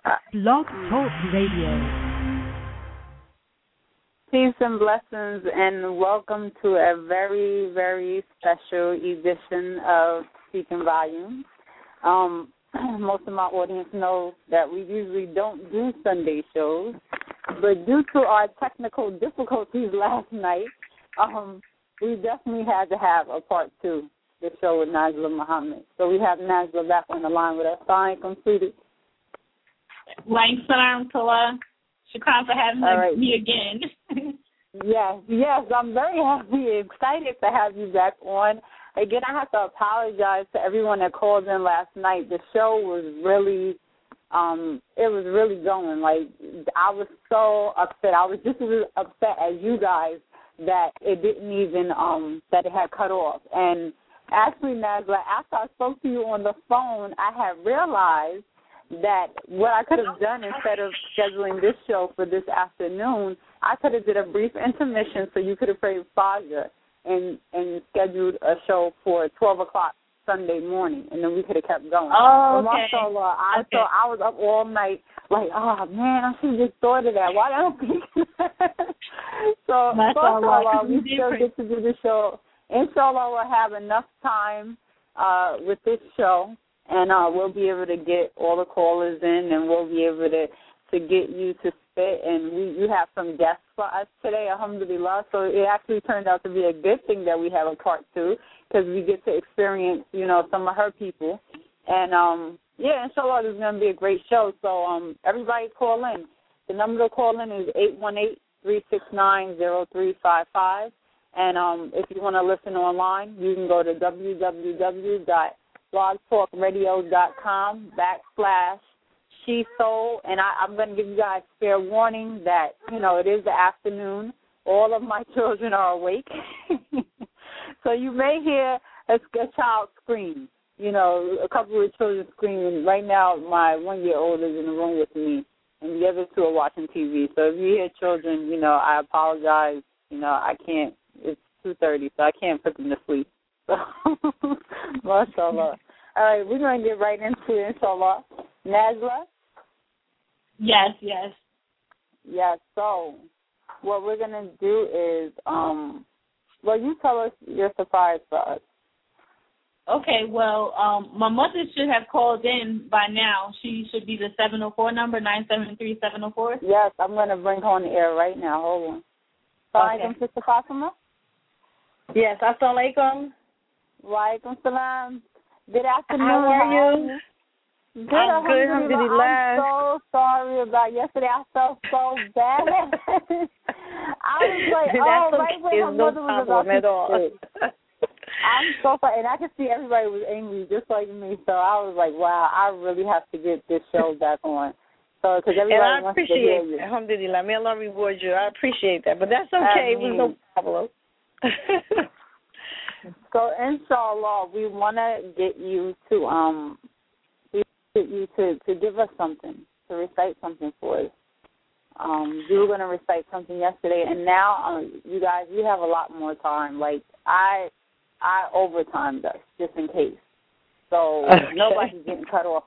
Blog Talk Radio. Peace and blessings, and welcome to a very, very special edition of Speaking Volumes. Most of my audience knows that we usually don't do Sunday shows, but due to our technical difficulties last night, we definitely had to have a part two, the show with Najla Muhammad. So we have Najla back on the line with us. Fine, completed. Like salam Tala. Shukran for having me again. Yes, I'm very happy, excited to have you back on. Again, I have to apologize to everyone that called in last night. The show was really, it was really going. Like, I was so upset. I was just as upset as you guys that it didn't even, that it had cut off. And actually, Najla, after I spoke to you on the phone, I had realized that what I could have done instead of scheduling this show for this afternoon, I could have did a brief intermission so you could have prayed Fajr and scheduled a show for 12 o'clock Sunday morning, and then we could have kept going. Oh, okay. Mashallah, I was up all night like, oh, man, I should have just thought of that. Why don't I think So, mashallah, we still get to do the show. Inshallah, we'll have enough time with this show, and we'll be able to get all the callers in, and we'll be able to get you to spit. And you have some guests for us today, alhamdulillah. So it actually turned out to be a good thing that we have a part two, because we get to experience, some of her people. And, inshallah, this is going to be a great show. So everybody call in. The number to call in is 818-369-0355. And if you want to listen online, you can go to www.blogtalkradio.com/SheSoul. And I'm going to give you guys fair warning that, it is the afternoon. All of my children are awake. So you may hear a child scream, a couple of children screaming. Right now, my 1-year-old is in the room with me, and the other two are watching TV. So if you hear children, I apologize. I can't. It's 2:30, so I can't put them to sleep. So, mashallah. All right, we're going to get right into it, inshallah. Najla? Yes. Yes, so what we're going to do is, you tell us your surprise for us. Okay, well, my mother should have called in by now. She should be the 704 number, 973-704. Yes, I'm going to bring her on the air right now. Hold on. Assalamualaikum, Sister Fatima. Yes, assalamu alaikum. Wa alaikum salam. Good afternoon. How are you? Good, I'm good, alhamdulillah. I'm so sorry about yesterday. I felt so bad. I was like, right when her mother was about to sit. I'm so sorry. And I could see everybody was angry just like me. So I was like, wow, I really have to get this show back on. So, because everybody wants to hear you. Alhamdulillah. May Allah reward you. I appreciate that. But that's okay. It was no problem. So, inshallah, we want to get you to give us something, to recite something for us. You were going to recite something yesterday, and now, you guys, we have a lot more time. Like, I overtimed us just in case. So, nobody's getting cut off.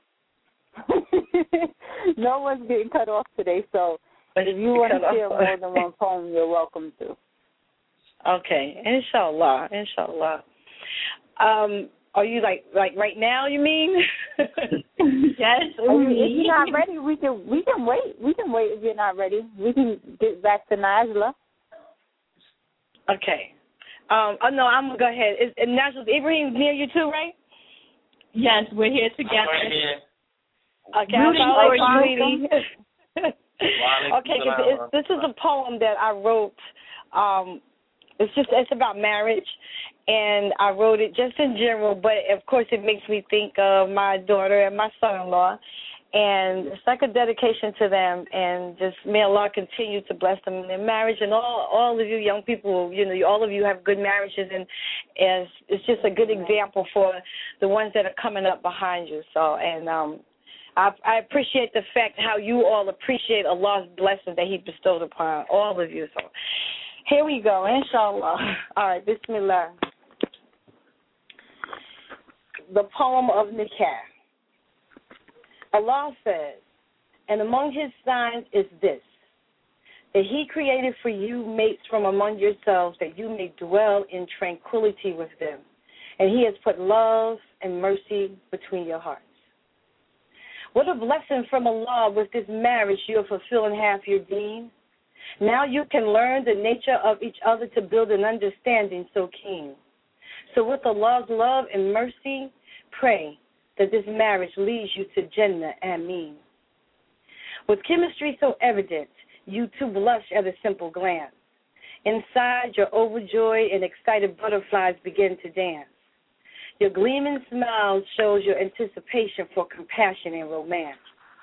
No one's getting cut off today, so if you want to share more than one poem, you're welcome to. Okay, inshallah. Are you like right now? You mean? Yes. If you're not ready, we can wait. We can wait if you're not ready. We can get back to Najla. Okay. I'm gonna go ahead. Is Najla Ibrahim near you too, right? Yes, we're here together. Right here. Okay, okay, this is a poem that I wrote. It's about marriage, and I wrote it just in general, but of course it makes me think of my daughter and my son-in-law, and it's like a dedication to them, and just may Allah continue to bless them in their marriage, and all of you young people, all of you have good marriages, and it's just a good example for the ones that are coming up behind you. So, and I appreciate the fact how you all appreciate Allah's blessings that He bestowed upon all of you. So here we go, inshallah. All right, bismillah. The poem of Nikah. Allah says, And among his signs is this, that he created for you mates from among yourselves, that you may dwell in tranquility with them. And he has put love and mercy between your hearts. What a blessing from Allah. With this marriage, you are fulfilling half your deen. Now you can learn the nature of each other to build an understanding so keen. So with Allah's love and mercy, pray that this marriage leads you to Jannah. Ameen. With chemistry so evident, you two blush at a simple glance. Inside, your overjoyed and excited butterflies begin to dance. Your gleaming smile shows your anticipation for compassion and romance.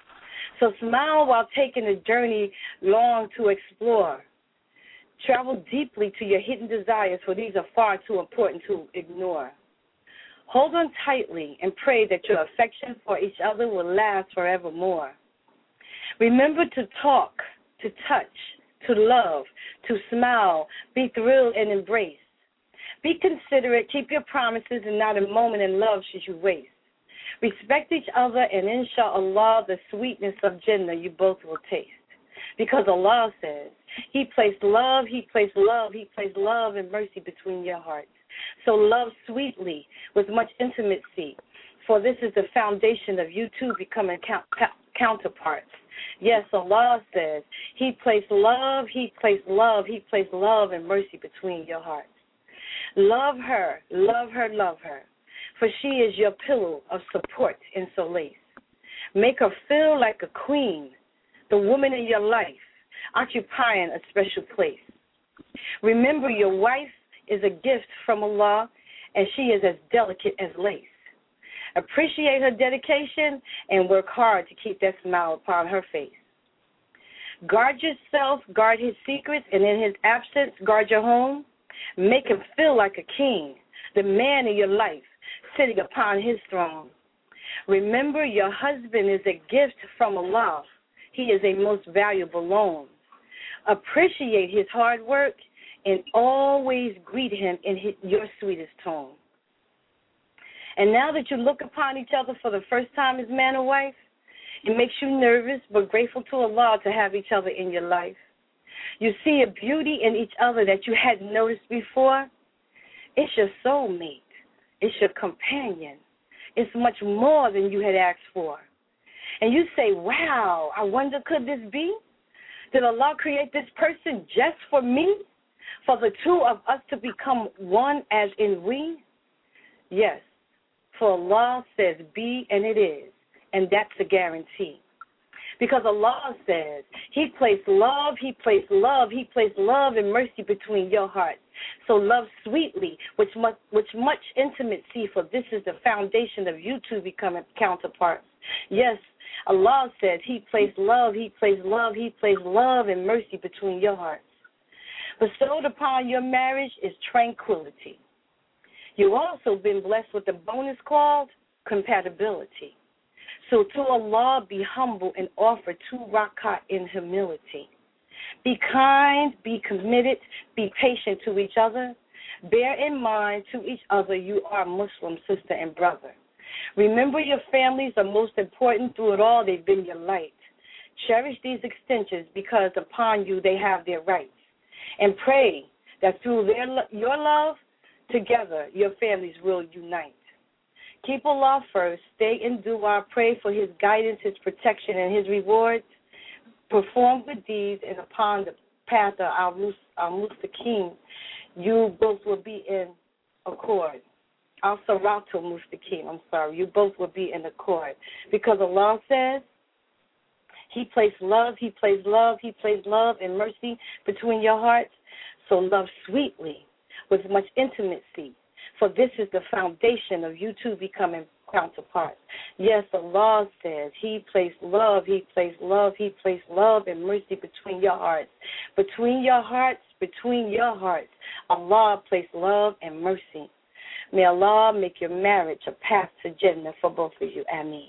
So smile while taking a journey long to explore. Travel deeply to your hidden desires, for these are far too important to ignore. Hold on tightly and pray that your affection for each other will last forevermore. Remember to talk, to touch, to love, to smile, be thrilled and embrace. Be considerate, keep your promises, and not a moment in love should you waste. Respect each other, and inshallah, the sweetness of Jannah you both will taste. Because Allah says, He placed love, He placed love, He placed love and mercy between your hearts. So love sweetly with much intimacy, for this is the foundation of you two becoming counterparts. Yes, Allah says, He placed love, He placed love, He placed love and mercy between your hearts. Love her, love her, love her, for she is your pillow of support and solace. Make her feel like a queen, the woman in your life, occupying a special place. Remember, your wife is a gift from Allah, and she is as delicate as lace. Appreciate her dedication and work hard to keep that smile upon her face. Guard yourself, guard his secrets, and in his absence, guard your home. Make him feel like a king, the man in your life, sitting upon his throne. Remember, your husband is a gift from Allah. He is a most valuable loan. Appreciate his hard work and always greet him in your sweetest tone. And now that you look upon each other for the first time as man and wife, it makes you nervous but grateful to Allah to have each other in your life. You see a beauty in each other that you hadn't noticed before. It's your soulmate. It's your companion. It's much more than you had asked for. And you say, wow, I wonder, could this be? Did Allah create this person just for me? For the two of us to become one as in we? Yes, for Allah says be, and it is. And that's a guarantee. Because Allah says He placed love, He placed love, He placed love and mercy between your hearts. So love sweetly, with much intimacy, for this is the foundation of you two becoming counterparts. Yes, Allah said He placed love, He placed love, He placed love and mercy between your hearts. Bestowed upon your marriage is tranquility. You've also been blessed with a bonus called compatibility. So to Allah, be humble and offer 2 rakat in humility. Be kind, be committed, be patient to each other. Bear in mind to each other you are Muslim sister and brother. Remember your families are most important. Through it all, they've been your light. Cherish these extensions because upon you they have their rights. And pray that through your love, together your families will unite. Keep Allah first. Stay in dua. Pray for His guidance, His protection, and His rewards. Perform good deeds, and upon the path of al-Mustaqim, you both will be in accord. Al-Siratul Mustaqim, you both will be in accord. Because Allah says He placed love, He placed love, He placed love and mercy between your hearts. So love sweetly with much intimacy. For this is the foundation of you two becoming counterparts. Yes, Allah says He placed love, He placed love, He placed love and mercy between your hearts. Between your hearts, between your hearts, Allah placed love and mercy. May Allah make your marriage a path to Jannah for both of you. Ameen.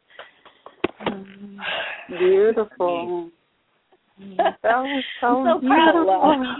Beautiful. That was so beautiful.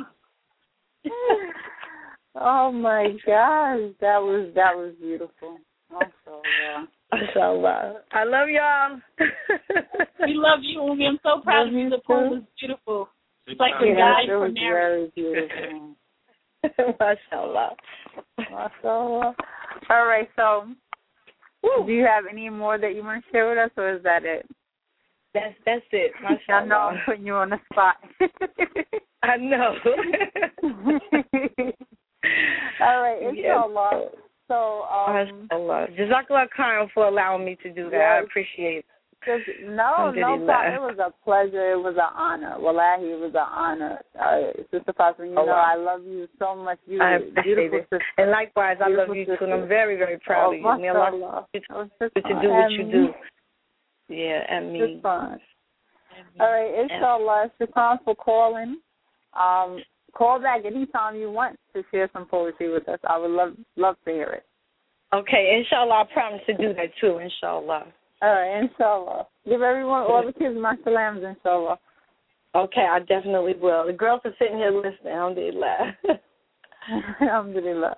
Oh my gosh, that was beautiful. MashaAllah. MashaAllah. I love y'all. We love you, Umi. I'm so proud of you. The poem was beautiful. It's like a guide for marriage. Very beautiful. Mashallah. Mashallah. All right, so do you have any more that you want to share with us, or is that it? That's it. Mashallah. I know I'm putting you on the spot. I know. All right, inshallah. Yes. So, mashallah. Jazakallah Khan for allowing me to do that. I appreciate it. No problem. It was a pleasure. It was an honor. Wallahi, it was an honor. Sister Fatima, you know I love you so much. You I appreciate it. Sister. And likewise, I love you too, and I'm very, very proud of you. May Allah to do what you do. Yeah, and me. It's fun. All right, inshallah. Shukran for calling. Call back anytime you want to share some poetry with us. I would love to hear it. Okay, inshallah. I promise to do that too, inshallah. All right, inshallah. Give everyone, all the kids, my salams, inshallah. Okay, I definitely will. The girls are sitting here listening. Alhamdulillah. Alhamdulillah.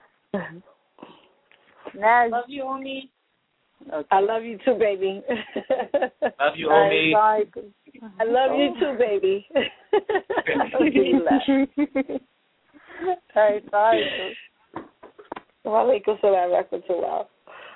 Naz. Love you, Omi. Okay. I love you too, baby. Love you, Omi. I love you too, baby. Alhamdulillah. All right, bye. Wa alaikum salam wa rahmatullah.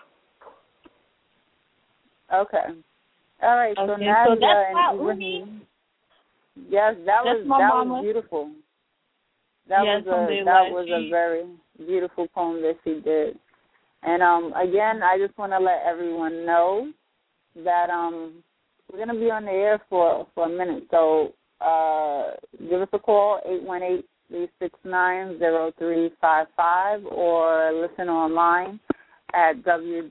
Okay. All right. So Nadia so that's and Ibrahim. Yes, that was beautiful. That was a very beautiful poem that she did. And again, I just want to let everyone know that we're gonna be on the air for a minute. So give us a call 818-369-0355 or listen online at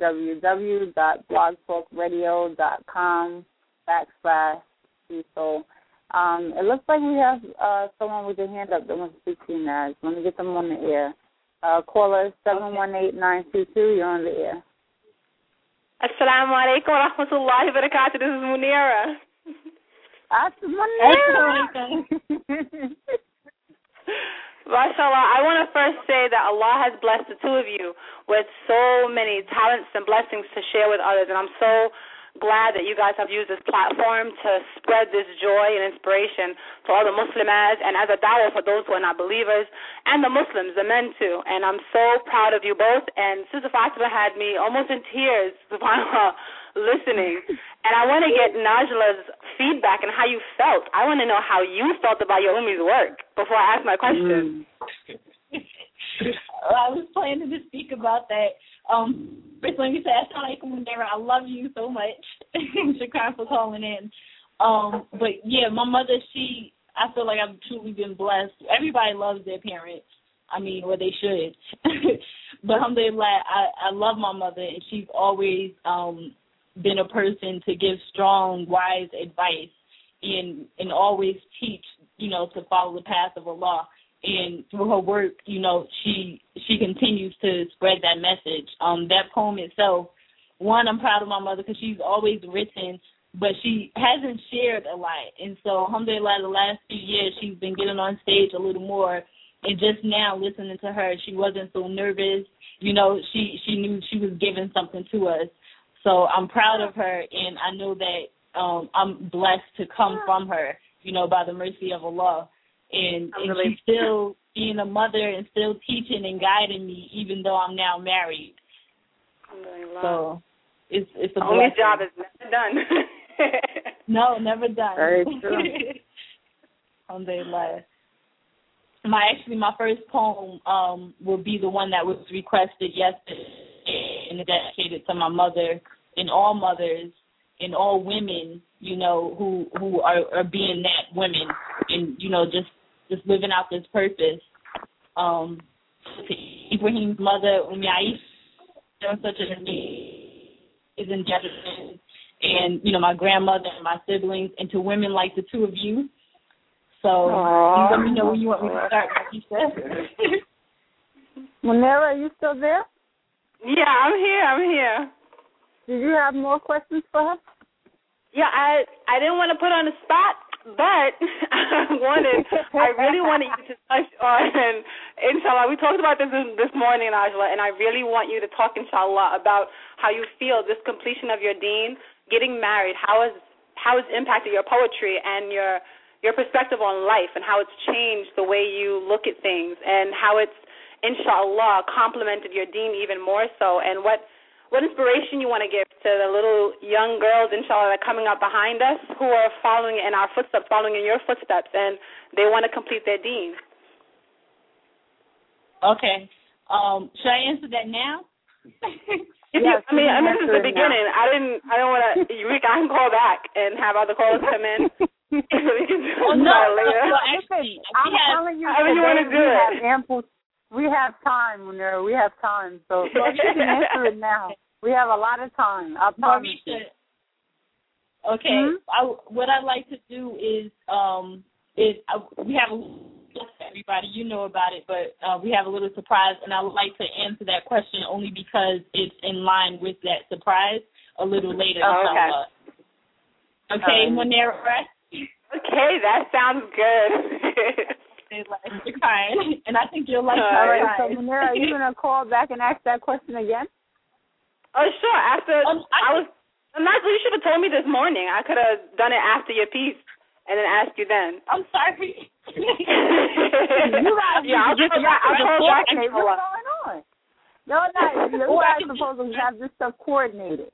www.blogtalkradio.com/Cecil. It looks like we have someone with their hand up that wants to speak to you, Naz. Let me get them on the air. Caller 718-922, you're on the air. Assalamu alaikum wa rahmatullahi wa barakatuh. This is Munira. MashaAllah, I want to first say that Allah has blessed the two of you with so many talents and blessings to share with others, and I'm so glad that you guys have used this platform to spread this joy and inspiration to all the Muslimas and as a dawah for those who are not believers and the Muslims, the men too. And I'm so proud of you both. And Sister Fatima had me almost in tears, subhanAllah, listening. And I want to get Najla's feedback and how you felt. I want to know how you felt about your Umi's work before I ask my question. I was planning to speak about that. First, let me say, Assalamu alaikum, Munira. I love you so much. Shukran for calling in. But, yeah, my mother, I feel like I've truly been blessed. Everybody loves their parents. I mean, or they should. But alhamdulillah, I love my mother, and she's always been a person to give strong, wise advice and always teach, to follow the path of Allah. And through her work, she continues to spread that message. That poem itself, one, I'm proud of my mother because she's always written, but she hasn't shared a lot. And so, alhamdulillah, the last few years she's been getting on stage a little more. And just now listening to her, she wasn't so nervous. She knew she was giving something to us. So I'm proud of her, and I know that I'm blessed to come from her, by the mercy of Allah. And she's still being a mother and still teaching and guiding me, even though I'm now married. So it's a blessing. Only job is never done. No, never done. Very true. Alhamdulillah. My first poem will be the one that was requested yesterday and dedicated to my mother and all mothers and all women, who are being that women and, just living out this purpose. To Ibrahim's mother, Aisha, such an amazing gentleman, and, my grandmother and my siblings, and to women like the two of you. So you let me know when you want me to start, Aisha. Munira, are you still there? Yeah, I'm here. Did you have more questions for her? Yeah, I didn't want to put on the spot, but I really wanted you to touch on, inshallah, we talked about this morning, Najla, and I really want you to talk, inshallah, about how you feel this completion of your deen, getting married. How has how it's impacted your poetry and your perspective on life, and how it's changed the way you look at things, and how it's, inshallah, complemented your deen even more so, and what inspiration you want to give to the little young girls, inshallah, that are coming up behind us who are following in our footsteps, following in your footsteps, and they want to complete their deen. Okay. Should I answer that now? Yes, I this is the beginning. Now. I don't want to. I can call back and have other callers come in. We can do it later. No, actually, I'm telling you, you want to do it. We have time, Munira. We have time, so you can answer it now. We have a lot of time. I promise you. Okay. What I'd like to do is we have everybody, you know about it, but we have a little surprise, and I would like to answer that question only because it's in line with that surprise a little later. Okay, Munira? Okay, that sounds good. You're kind, and I think you'll like it. All right, so Munira, are you going to call back and ask that question again? Oh, sure. After I'm not. You should have told me this morning. I could have done it after your piece and then asked you then. I'm sorry. I'll call back. What's going on? No, you guys are supposed to have this stuff coordinated.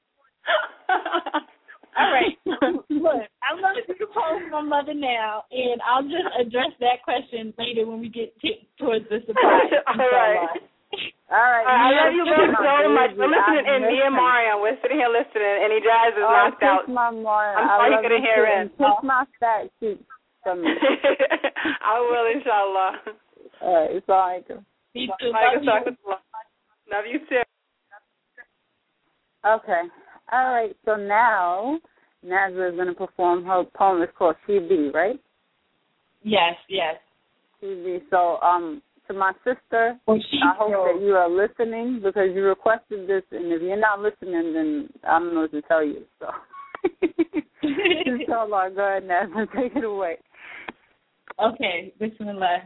All right. Look, I'm going to propose my mother now, and I'll just address that question later when we get towards the surprise. All right. I love you both so much. We're listening in. Me and Mariam, we're sitting here listening, and Ijaz is knocked out. I'm sorry you couldn't hear it. Kiss my fat cheeks. I will, inshallah. All right. Assalamualaikum. Me too. Love you too. Okay. All right. So now Nazra is going to perform her poem. It's called She Be, right? Yes. She Be. So, to my sister, I hope that you are listening because you requested this, and if you're not listening, then I don't know what to tell you. So, inshallah, go ahead, Nazra, take it away. Okay, bismillah.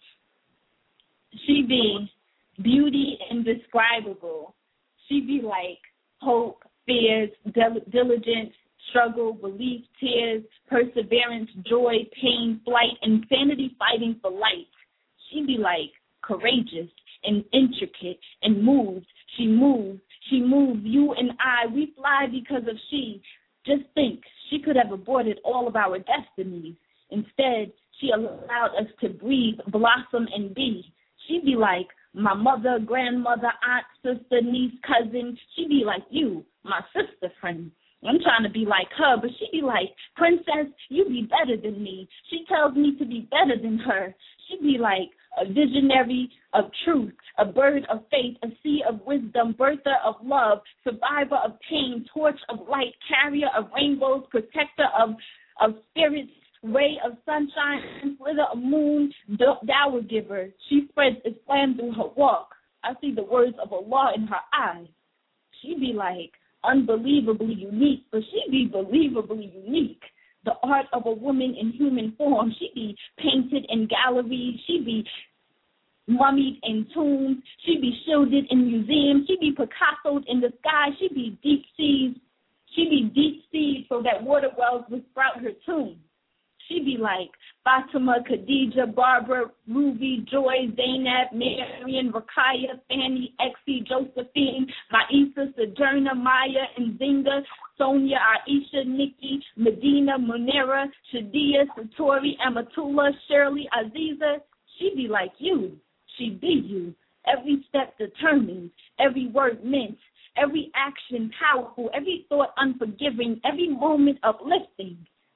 She be beauty indescribable. She be like hope, fears, diligence, struggle, belief, tears, perseverance, joy, pain, flight, insanity, fighting for light. She be like courageous and intricate and moved. She moves. You and I, we fly because of she. Just think, she could have aborted all of our destinies. Instead, she allowed us to breathe, blossom, and be. She be like my mother, grandmother, aunt, sister, niece, cousin. She be like you, my sister friend. I'm trying to be like her, but she be like, princess, you be better than me. She tells me to be better than her. She be like a visionary of truth, a bird of faith, a sea of wisdom, birther of love, survivor of pain, torch of light, carrier of rainbows, protector of spirits, ray of sunshine, slither of moon, dower giver. She spreads Islam through her walk. I see the words of Allah in her eyes. She be like unbelievably unique, but she be believably unique. The art of a woman in human form. She be painted in galleries. She be mummied in tombs. She be shielded in museums. She be Picassoed in the sky. She be deep seas. She be deep seas so that water wells will sprout her tomb. She be like Fatima, Khadija, Barbara, Ruby, Joy, Zainab, Marian, Rakaya, Fanny, Exie, Josephine, Maisa, Sojourner, Maya, Nzinga, Sonia, Aisha, Nikki, Medina, Munira, Shadia, Satori, Amatullah, Shirley, Aziza. She be like you. She be you. Every step determined, every word meant, every action powerful, every thought unforgiving, every moment uplifting.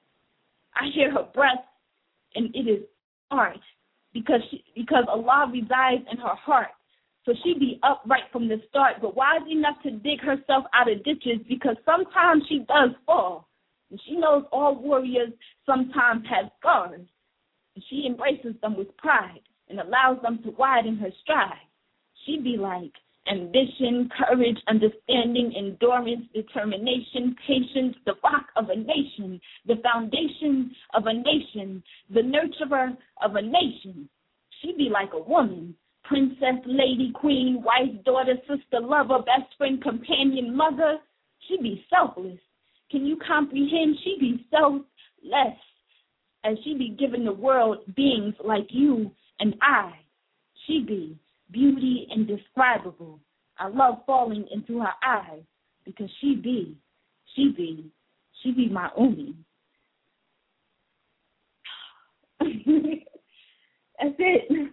I hear her breath, and it is art because Allah resides in her heart. So she be upright from the start, but wise enough to dig herself out of ditches because sometimes she does fall. And she knows all warriors sometimes have scars. And she embraces them with pride and allows them to widen her stride. She be like ambition, courage, understanding, endurance, determination, patience, the rock of a nation, the foundation of a nation, the nurturer of a nation. She be like a woman, princess, lady, queen, wife, daughter, sister, lover, best friend, companion, mother. She be selfless, Can you comprehend? She be selfless, as she be giving the world beings like you and I. She be beauty indescribable. I love falling into her eyes because she be my Umi. That's it.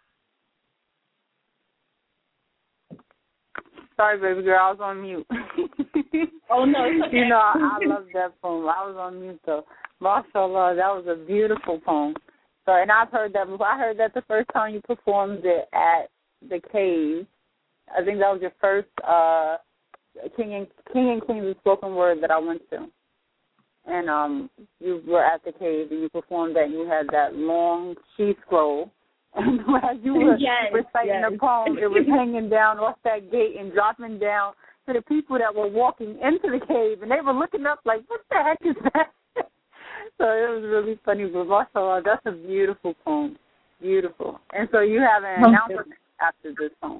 Sorry, baby girl, I was on mute. Oh, no, it's okay. You know, I love that poem. I was on mute, though. Mashallah, that was a beautiful poem. So, and I've heard that before. I heard that the first time you performed it at the Cave. I think that was your first King and Queens of Spoken Word that I went to. And you were at the Cave and you performed that and you had that long she scroll. And as you were reciting the poem, it was hanging down off that gate and dropping down to the people that were walking into the cave. And they were looking up like, what the heck is that? So it was really funny. But mashallah, that's a beautiful poem. Beautiful. And so you have an announcement after this poem.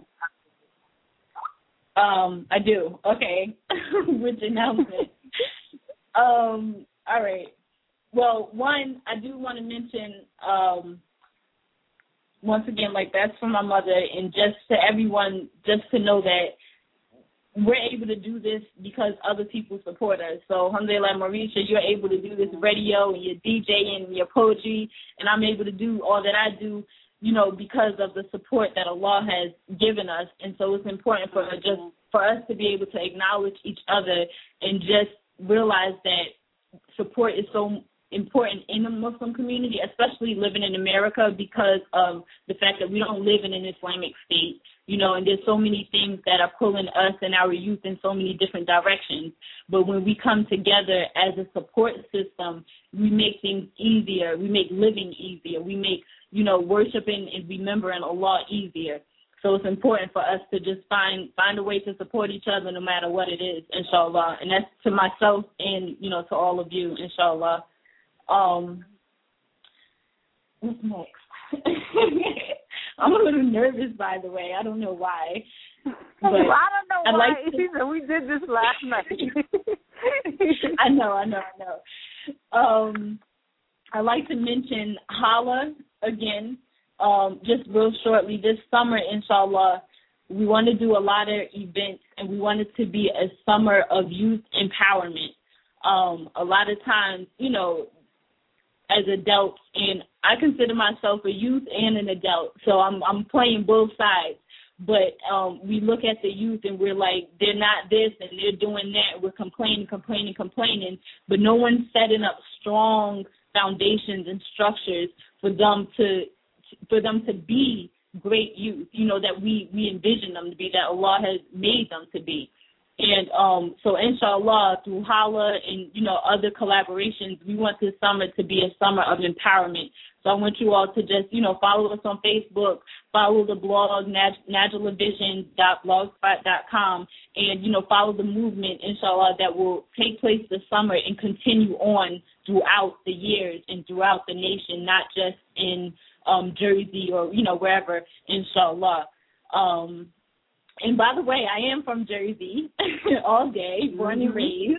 I do. Okay. Which announcement? All right. Well, one, I do want to mention, once again, like, that's for my mother, and just to everyone, just to know that we're able to do this because other people support us. So, alhamdulillah, Marisha, you're able to do this radio and your DJing and your poetry, and I'm able to do all that I do, you know, because of the support that Allah has given us. And so it's important for us to be able to acknowledge each other and just realize that support is so important in the Muslim community, especially living in America, because of the fact that we don't live in an Islamic state, you know, and there's so many things that are pulling us and our youth in so many different directions. But when we come together as a support system, we make things easier. We make living easier. We make, you know, worshiping and remembering Allah easier. So it's important for us to just find a way to support each other no matter what it is, inshallah. And that's to myself and, you know, to all of you, inshallah. What's next? I'm a little nervous, by the way. I don't know why. But I don't know why. We did this last night. I know. I'd like to mention Hala again. Just real shortly, this summer, inshallah, we want to do a lot of events, and we want it to be a summer of youth empowerment. A lot of times, you know, as adults, and I consider myself a youth and an adult, so I'm playing both sides. But we look at the youth and we're like, they're not this and they're doing that. We're complaining, but no one's setting up strong foundations and structures for them to be great youth, you know, that we envision them to be, that Allah has made them to be. And so inshallah, through Hala and, you know, other collaborations, we want this summer to be a summer of empowerment. So I want you all to just, you know, follow us on Facebook, follow the blog, najlavision.blogspot.com, and, you know, follow the movement, inshallah, that will take place this summer and continue on throughout the years and throughout the nation, not just in Jersey or, you know, wherever, inshallah. And by the way, I am from Jersey all day, born and raised.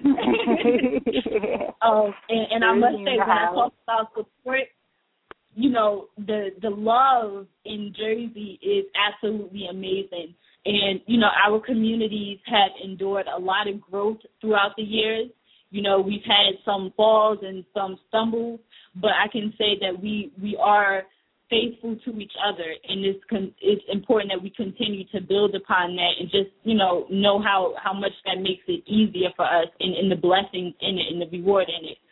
And I must say, when I talk about support, you know, the love in Jersey is absolutely amazing. And, you know, our communities have endured a lot of growth throughout the years. You know, we've had some falls and some stumbles, but I can say that we are faithful to each other, and it's important that we continue to build upon that and just, you know how much that makes it easier for us and the blessings in it and the reward in it.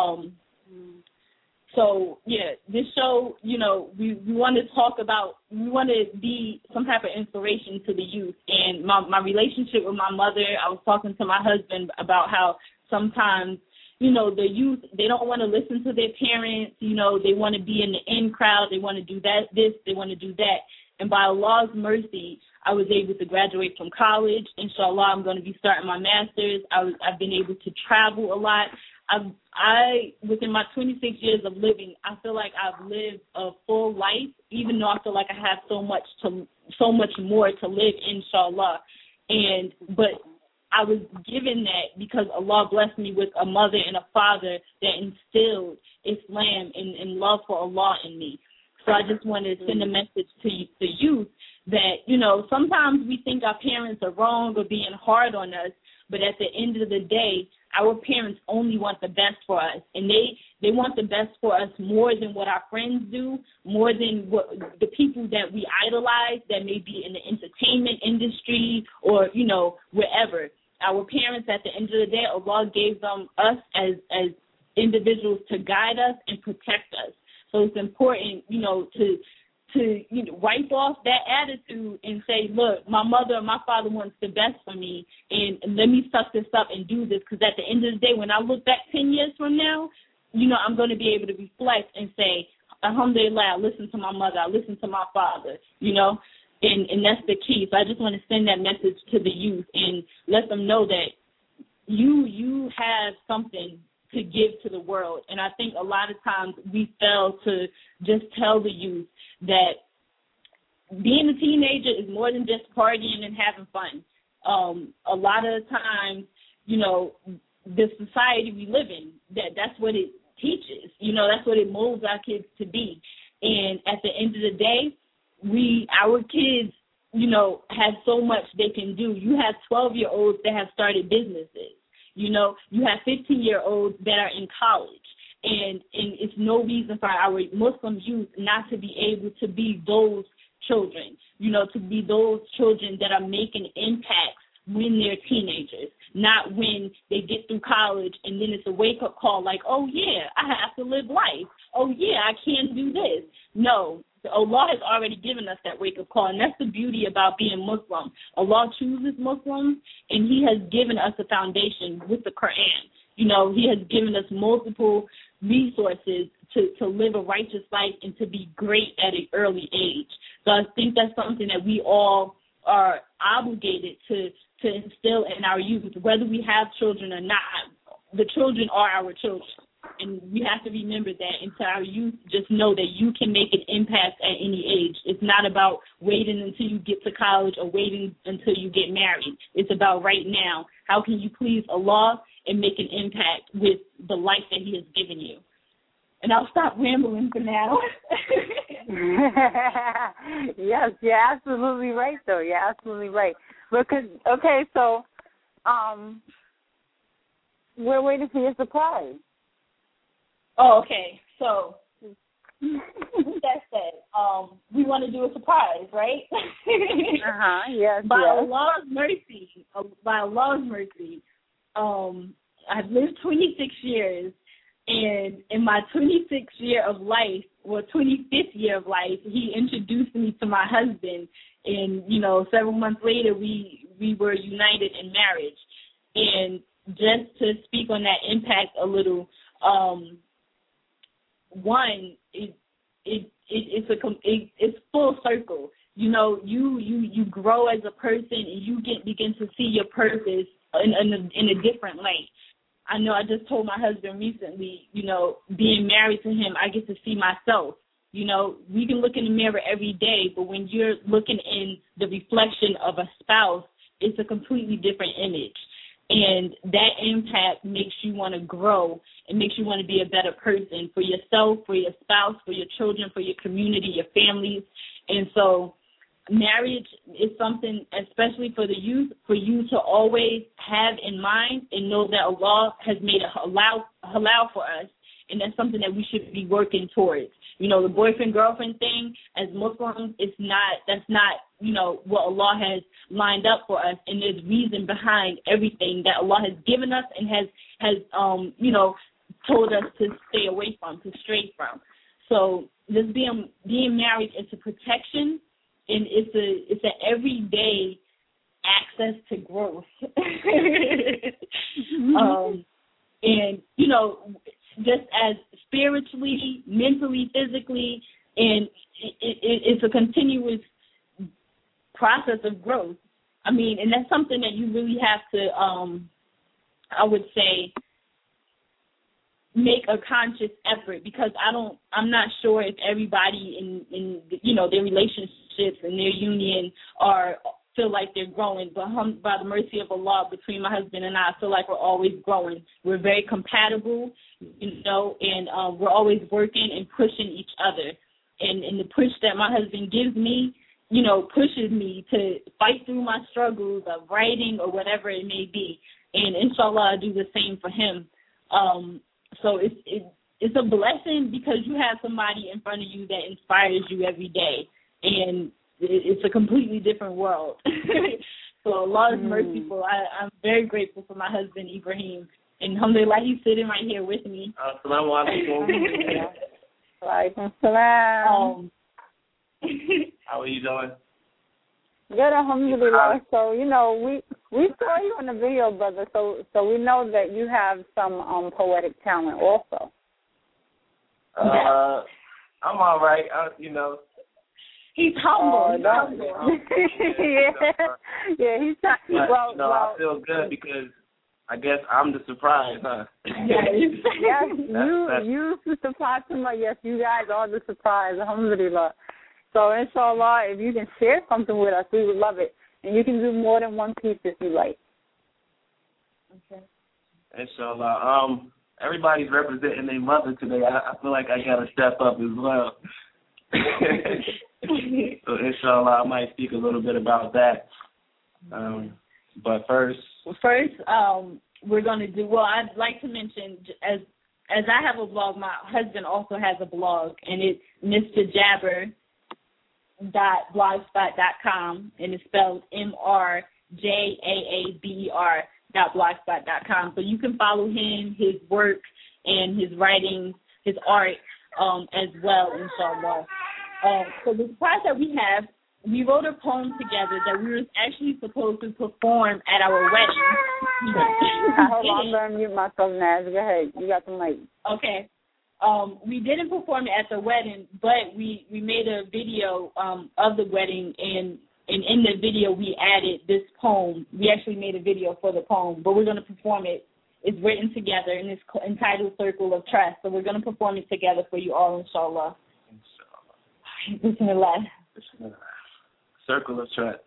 So, yeah, this show, you know, we want to be some type of inspiration to the youth. And my relationship with my mother, I was talking to my husband about how sometimes, you know, the youth, they don't want to listen to their parents. You know, they want to be in the in crowd. They want to do this, they want to do that. And by Allah's mercy, I was able to graduate from college. Inshallah, I'm going to be starting my master's. I've been able to travel a lot. Within my 26 years of living, I feel like I've lived a full life, even though I feel like I have so much more to live, inshallah. But I was given that because Allah blessed me with a mother and a father that instilled Islam and love for Allah in me. So I just wanted to send a message to the youth that, you know, sometimes we think our parents are wrong or being hard on us, but at the end of the day, our parents only want the best for us, and they want the best for us more than what our friends do, more than what the people that we idolize that may be in the entertainment industry or, you know, wherever. Our parents, at the end of the day, Allah gave them us as individuals to guide us and protect us. So it's important, you know, to wipe off that attitude and say, look, my mother and my father wants the best for me, and let me suck this up and do this, because at the end of the day, when I look back 10 years from now, you know, I'm going to be able to reflect and say, alhamdulillah, I listened to my mother, I listened to my father, you know, and that's the key. So I just want to send that message to the youth and let them know that you have something to give to the world. And I think a lot of times we fail to just tell the youth that being a teenager is more than just partying and having fun. A lot of times, you know, the society we live in, that's what it teaches. You know, that's what it molds our kids to be. And at the end of the day, our kids, you know, have so much they can do. You have 12-year-olds that have started businesses. You know, you have 15-year-olds that are in college. And it's no reason for our Muslim youth not to be able to be those children, you know, to be those children that are making impacts when they're teenagers, not when they get through college and then it's a wake-up call like, oh, yeah, I have to live life. Oh, yeah, I can't do this. No, Allah has already given us that wake-up call, and that's the beauty about being Muslim. Allah chooses Muslims, and He has given us a foundation with the Quran. You know, He has given us multiple resources to live a righteous life and to be great at an early age. So I think that's something that we all are obligated to instill in our youth, whether we have children or not. The children are our children, and we have to remember that. And to our youth, just know that you can make an impact at any age. It's not about waiting until you get to college or waiting until you get married. It's about right now. How can you please Allah and make an impact with the life that He has given you? And I'll stop rambling for now. Yes, you're absolutely right, though. You're absolutely right. Because, okay, so we're waiting for your surprise. Oh, okay. So with that said, we want to do a surprise, right? Yes. By yes. Allah's mercy, I've lived 26 years, and in my 26th year of life, or 25th year of life, He introduced me to my husband, and, you know, several months later, we were united in marriage. And just to speak on that impact a little, one, it's full circle. You know, you grow as a person, and you begin to see your purpose in a different light. I know I just told my husband recently, you know, being married to him, I get to see myself. You know, we can look in the mirror every day, but when you're looking in the reflection of a spouse, it's a completely different image. And that impact makes you want to grow. It makes you want to be a better person for yourself, for your spouse, for your children, for your community, your families. And so marriage is something, especially for the youth, for you to always have in mind and know that Allah has made a halal for us, and that's something that we should be working towards. You know, the boyfriend-girlfriend thing, as Muslims, that's not, you know, what Allah has lined up for us, and there's reason behind everything that Allah has given us and has you know, told us to stay away from, to stray from. So just being married is a protection, and it's an everyday access to growth. And, you know, just as spiritually, mentally, physically, and it's a continuous process of growth. I mean, and that's something that you really have to, I would say, make a conscious effort, because I'm not sure if everybody in you know, their relationships and their union are feel like they're growing, but by the mercy of Allah, between my husband and I feel like we're always growing. We're very compatible, and we're always working and pushing each other. And the push that my husband gives me, pushes me to fight through my struggles of writing or whatever it may be. And inshallah, I do the same for him. So it's a blessing because you have somebody in front of you that inspires you every day. And it's a completely different world. So Allah is merciful. I'm very grateful for my husband, Ibrahim. And alhamdulillah, he's sitting right here with me. Assalamu alaikum. Walaikum salam. How are you doing? Good, alhamdulillah. So, we saw you in the video, brother, so we know that you have some poetic talent also. I'm all right, He's humble. Yeah, he's not. But, I feel good because I guess I'm the surprise, huh? Yes, you surprise somebody. Yes, you guys are the surprise, alhamdulillah. So, inshallah, if you can share something with us, we would love it. And you can do more than one piece if you like. Okay. Inshallah. Everybody's representing their mother today. I feel like I got to step up as well. So, inshallah, I might speak a little bit about that. But first, we're going to do, well, I'd like to mention, as I have a blog, my husband also has a blog, and it's mrjabber.blogspot.com, and it's spelled MRJAABER.blogspot.com. So you can follow him, his work, and his writings, his art as well, inshallah. So the surprise that we have, we wrote a poem together that we were actually supposed to perform at our wedding. Hold on, I'm going to mute myself now. Go ahead. You got the mic. Okay. We didn't perform it at the wedding, but we made a video of the wedding, and in the video we added this poem. We actually made a video for the poem, but we're going to perform it. It's written together, and it's entitled Circle of Trust. So we're going to perform it together for you all, inshallah. Bismillah. Circle of Trust.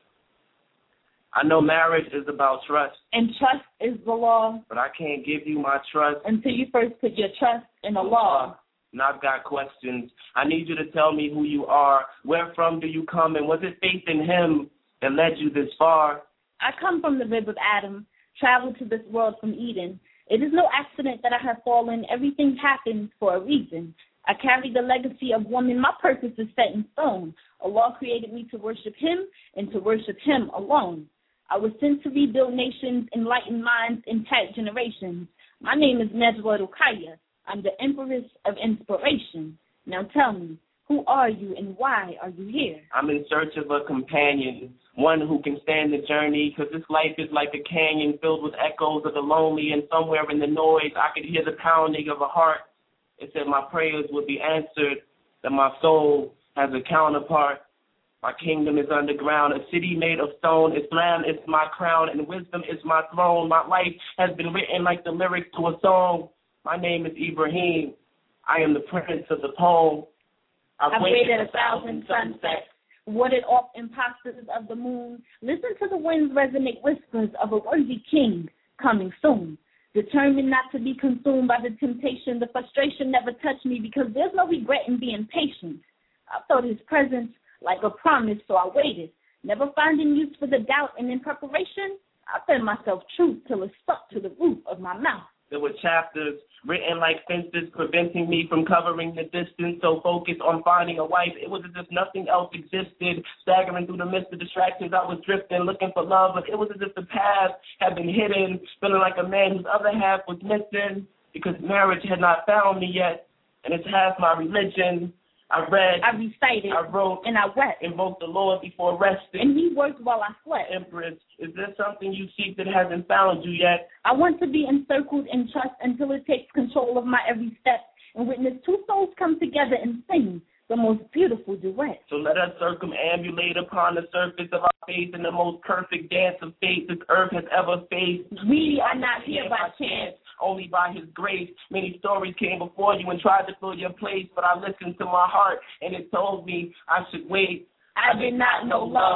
I know marriage is about trust. And trust is the law. But I can't give you my trust until you first put your trust in Allah. And I've got questions. I need you to tell me who you are. Where from do you come? And was it faith in him that led you this far? I come from the rib of Adam, traveled to this world from Eden. It is no accident that I have fallen. Everything happens for a reason. I carry the legacy of woman. My purpose is set in stone. Allah created me to worship him and to worship him alone. I was sent to rebuild nations, enlighten minds, impact generations. My name is Najwa Ruqayya. I'm the Empress of Inspiration. Now tell me, who are you and why are you here? I'm in search of a companion, one who can stand the journey, because this life is like a canyon filled with echoes of the lonely, and somewhere in the noise I could hear the pounding of a heart. It said my prayers would be answered, that my soul has a counterpart. My kingdom is underground, a city made of stone. Islam is my crown, and wisdom is my throne. My life has been written like the lyrics to a song. My name is Ibrahim. I am the prince of the poem. I've waited 1,000 sunsets, warded off imposters of the moon. Listen to the wind's resonant whispers of a worthy king coming soon. Determined not to be consumed by the temptation, the frustration never touched me because there's no regret in being patient. I felt his presence like a promise, so I waited. Never finding use for the doubt, and in preparation, I fed myself truth till it stuck to the roof of my mouth. There were chapters written like fences preventing me from covering the distance, so focused on finding a wife, it was as if nothing else existed. Staggering through the midst of distractions, I was drifting, looking for love, but it was as if the path had been hidden, feeling like a man whose other half was missing, because marriage had not found me yet, and it's half my religion. I read, I recited, I wrote, and I wept. Invoked the Lord before resting. And he worked while I slept. Empress, is there something you seek that hasn't found you yet? I want to be encircled in trust until it takes control of my every step and witness two souls come together and sing the most beautiful duet. So let us circumambulate upon the surface of our faith in the most perfect dance of fate this earth has ever faced. We are not here by chance, only by his grace. Many stories came before you and tried to fill your place, but I listened to my heart and it told me I should wait. I did not know love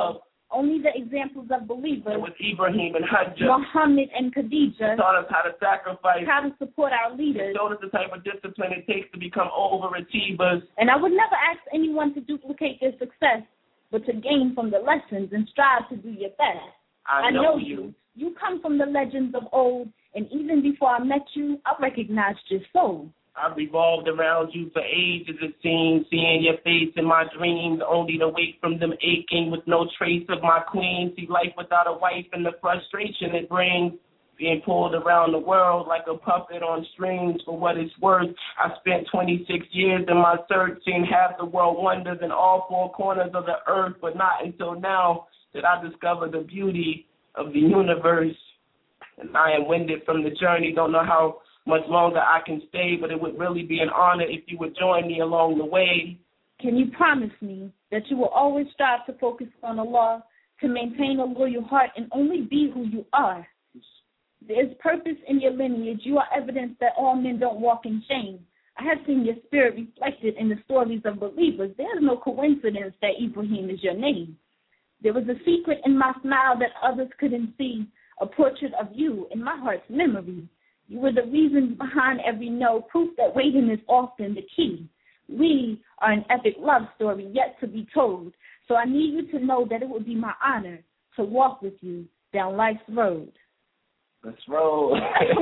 only the examples of believers. It was Ibrahim and Hajjah. Muhammad and Khadijah. It taught us how to sacrifice. How to support our leaders. It showed us the type of discipline it takes to become overachievers. And I would never ask anyone to duplicate their success, but to gain from the lessons and strive to do your best. I know you. You come from the legends of old, and even before I met you, I recognized your soul. I've revolved around you for ages, it seems, seeing your face in my dreams, only to wake from them aching with no trace of my queen. See life without a wife and the frustration it brings, being pulled around the world like a puppet on strings. For what it's worth, I spent 26 years in my search, seeing half the world wonders in all four corners of the earth, but not until now did I discover the beauty of the universe. And I am winded from the journey, don't know how much longer I can stay, but it would really be an honor if you would join me along the way. Can you promise me that you will always strive to focus on Allah, to maintain a loyal heart, and only be who you are? There is purpose in your lineage. You are evidence that all men don't walk in shame. I have seen your spirit reflected in the stories of believers. There is no coincidence that Ibrahim is your name. There was a secret in my smile that others couldn't see, a portrait of you in my heart's memory. You were the reason behind every no, proof that waiting is often the key. We are an epic love story yet to be told, so I need you to know that it would be my honor to walk with you down life's road. Let's roll.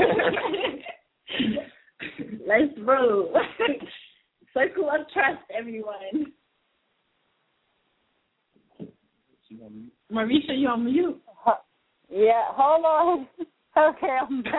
Let's roll. Circle of trust, everyone. Marisha, you on mute? Yeah, hold on. Okay, I'm back.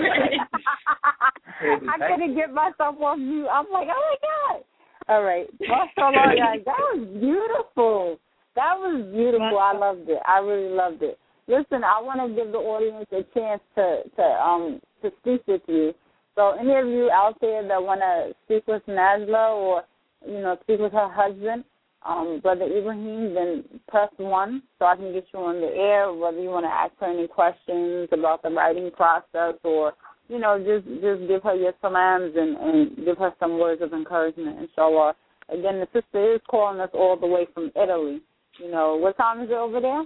I couldn't get myself on mute. I'm like, oh my God. All right. Mashallah, guys. That was beautiful. That was beautiful. I loved it. I really loved it. Listen, I want to give the audience a chance to speak with you. So any of you out there that want to speak with Najla or, speak with her husband, Brother Ibrahim, then press 1 so I can get you on the air, whether you want to ask her any questions about the writing process or, just give her your salams and give her some words of encouragement, inshallah. Again, the sister is calling us all the way from Italy. What time is it over there?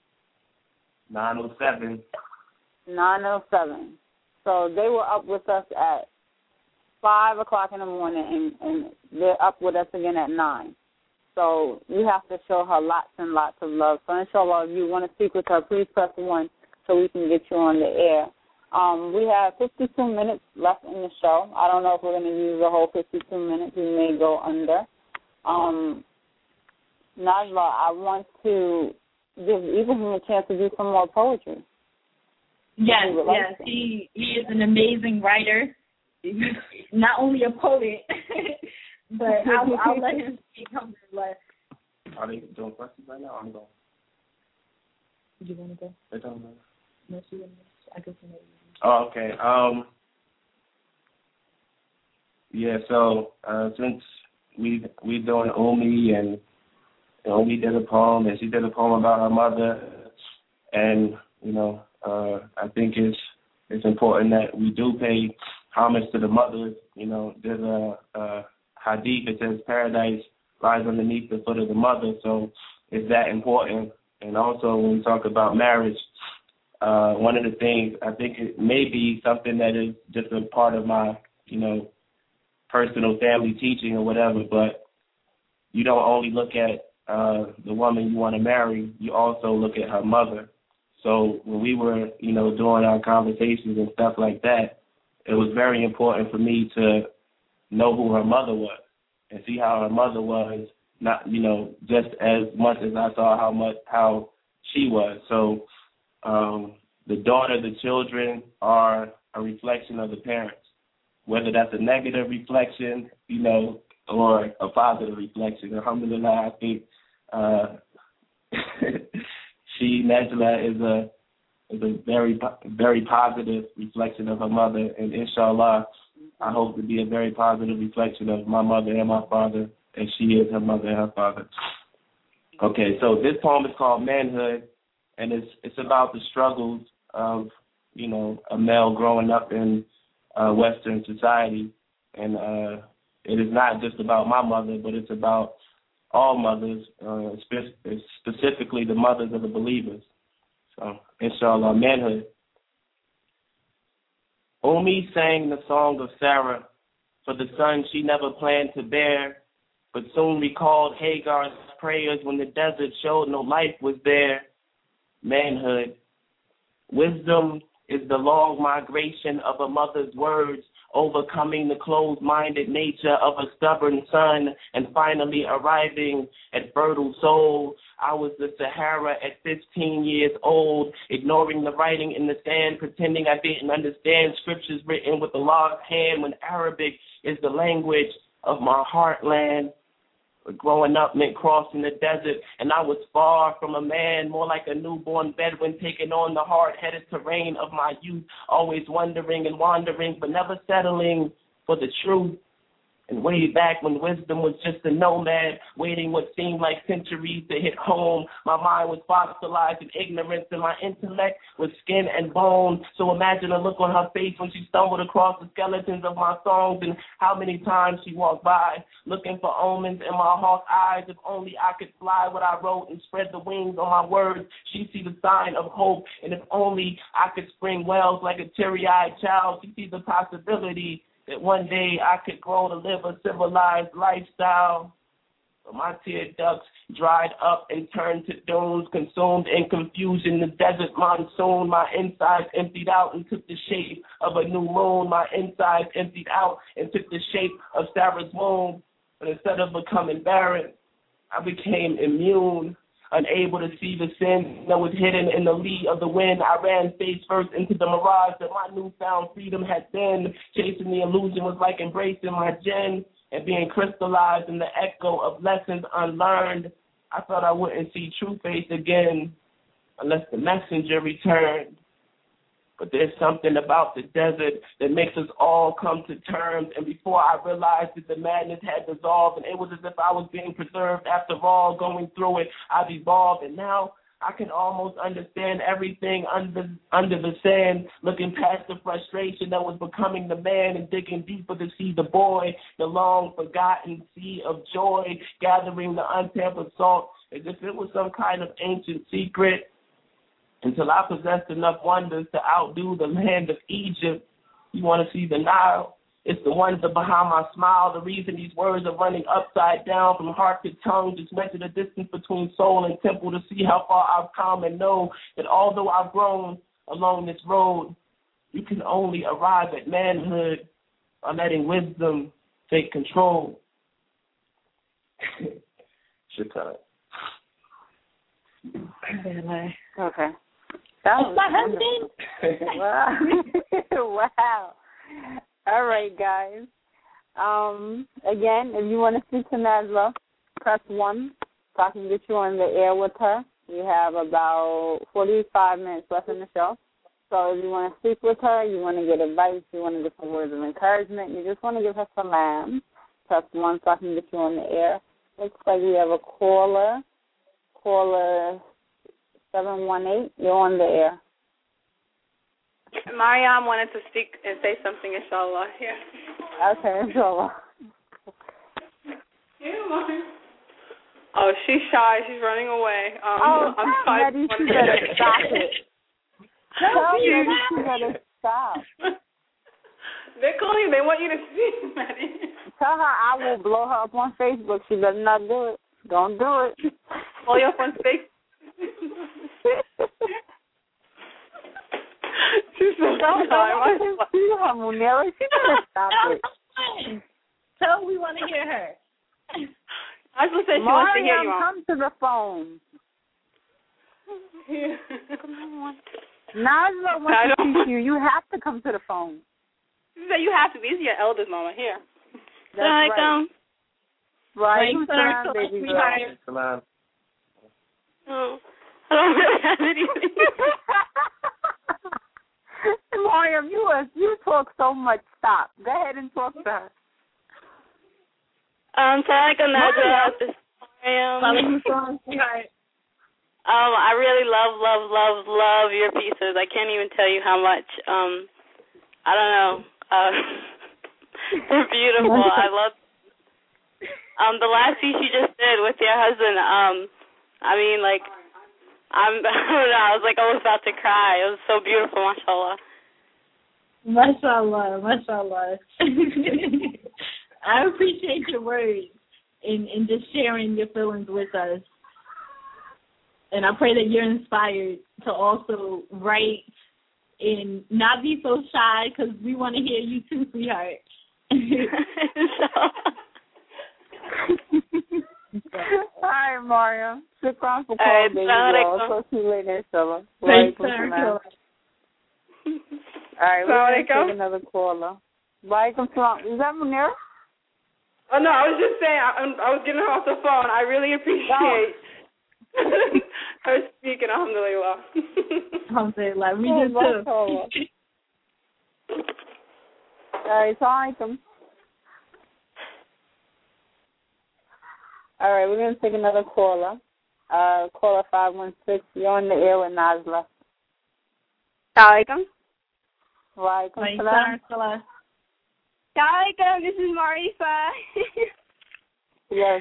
9:07. 9:07. So they were up with us at 5 o'clock in the morning, and they're up with us again at 9. So you have to show her lots and lots of love. So inshallah, if you want to speak with her, please press 1 so we can get you on the air. We have 52 minutes left in the show. I don't know if we're going to use the whole 52 minutes. We may go under. Najla, I want to give Ibrahim a chance to do some more poetry. Yes. He is an amazing writer. He's not only a poet, but I'll let him speak. Are they doing questions right now? I'm going. Do you want to go? They don't know. No, she didn't. I guess you know. Oh, okay. Yeah. So since we doing Umi and Umi did a poem and she did a poem about her mother, and I think it's important that we do pay homage to the mothers. There's a hadith that says paradise lies underneath the foot of the mother, so it's that important. And also when we talk about marriage, one of the things, I think it may be something that is just a part of my, personal family teaching or whatever, but you don't only look at the woman you want to marry, you also look at her mother. So when we were, doing our conversations and stuff like that, it was very important for me to know who her mother was and see how her mother was, not, just as much as I saw how she was. So the daughter, the children are a reflection of the parents, whether that's a negative reflection, or a positive reflection. Alhamdulillah, I think Najla is a very, very positive reflection of her mother, and inshallah, I hope to be a very positive reflection of my mother and my father, as she is her mother and her father. Okay, so this poem is called Manhood, and it's about the struggles of, a male growing up in Western society, and it is not just about my mother, but it's about all mothers, specifically the mothers of the believers. So, inshallah, manhood. Umi sang the song of Sarah for the son she never planned to bear, but soon recalled Hagar's prayers when the desert showed no life was there. Manhood. Wisdom is the long migration of a mother's words, overcoming the closed-minded nature of a stubborn son, and finally arriving at fertile soul. I was the Sahara at 15 years old, ignoring the writing in the sand, pretending I didn't understand scriptures written with Allah's hand when Arabic is the language of my heartland. But growing up meant crossing the desert, and I was far from a man, more like a newborn Bedouin taking on the hard-headed terrain of my youth, always wondering and wandering, but never settling for the truth. And way back when wisdom was just a nomad, waiting what seemed like centuries to hit home, my mind was fossilized in ignorance and my intellect was skin and bone. So imagine a look on her face when she stumbled across the skeletons of my songs, and how many times she walked by, looking for omens in my hawk eyes. If only I could fly what I wrote and spread the wings on my words, she'd see the sign of hope. And if only I could spring wells like a teary-eyed child, she'd see the possibility that one day I could grow to live a civilized lifestyle. But my tear ducts dried up and turned to dunes, consumed in confusion, the desert monsoon. My insides emptied out and took the shape of a new moon. My insides emptied out and took the shape of Sarah's womb. But instead of becoming barren, I became immune. Unable to see the sin that was hidden in the lee of the wind, I ran face first into the mirage that my newfound freedom had been. Chasing the illusion was like embracing my jinn and being crystallized in the echo of lessons unlearned. I thought I wouldn't see true face again unless the messenger returned. But there's something about the desert that makes us all come to terms. And before I realized that the madness had dissolved, and it was as if I was being preserved after all, going through it, I've evolved. And now I can almost understand everything under the sand, looking past the frustration that was becoming the man and digging deeper to see the boy, the long-forgotten sea of joy, gathering the untampered salt as if it was some kind of ancient secret. Until I possessed enough wonders to outdo the land of Egypt. You want to see the Nile? It's the wonder behind my smile. The reason these words are running upside down from heart to tongue. Just measure the distance between soul and temple to see how far I've come, and know that although I've grown along this road, you can only arrive at manhood by letting wisdom take control. Shukran. Okay. That's my husband. Wow. Wow. All right, guys. Again, if you want to speak to Nazla, press 1 so I can get you on the air with her. We have about 45 minutes left in the show. So if you want to speak with her, you want to get advice, you want to get some words of encouragement, you just want to give her salam, press 1 so I can get you on the air. Looks like we have a caller. Caller 718, you're on the air. Mariam wanted to speak and say something, inshallah. Yeah. Okay, inshallah. Oh, she's shy. She's running away. I'm sorry. Maddie, she better stop it. Tell Maddie she better stop. They're calling. They want you to speak, Maddie. Tell her I will blow her up on Facebook. She better not do it. Don't do it. Blow you up on Facebook. She's so shy. See her, Munira. She better stop it. So we want to hear her. I was going to say she wants to hear you. Come to the phone. Yeah. Nazla wants to speak to you. You have to come to the phone. You have to be. These are your elders, Mama. Here. That's right. Right. Baby girl. Salam. Oh, I don't really have anything. Mariam, you talk so much. Stop. Go ahead and talk to her. Salaam alaikum, I really love your pieces. I can't even tell you how much. I don't know. They're beautiful. I love. The last piece you just did with your husband, I mean, like, I don't know, I was like almost about to cry. It was so beautiful, mashallah. Mashallah, mashallah. I appreciate your words and just sharing your feelings with us. And I pray that you're inspired to also write and not be so shy, because we want to hear you too, sweetheart. All right, Maria. Shukran for calling, baby girl. Talk to you later, inshallah. All right, we're going to take another caller. Walaikum salam. Is that Munira? Oh, no, I was just saying, I was getting her off the phone. I really appreciate her speaking, alhamdulillah. Alhamdulillah, we do too. All right, assalamualaikum. All right, we're going to take another caller. Caller 516. You're on the air with Nazla. Assalamualaikum. Walaikum salam. Assalamualaikum. This is Marifa. Yes.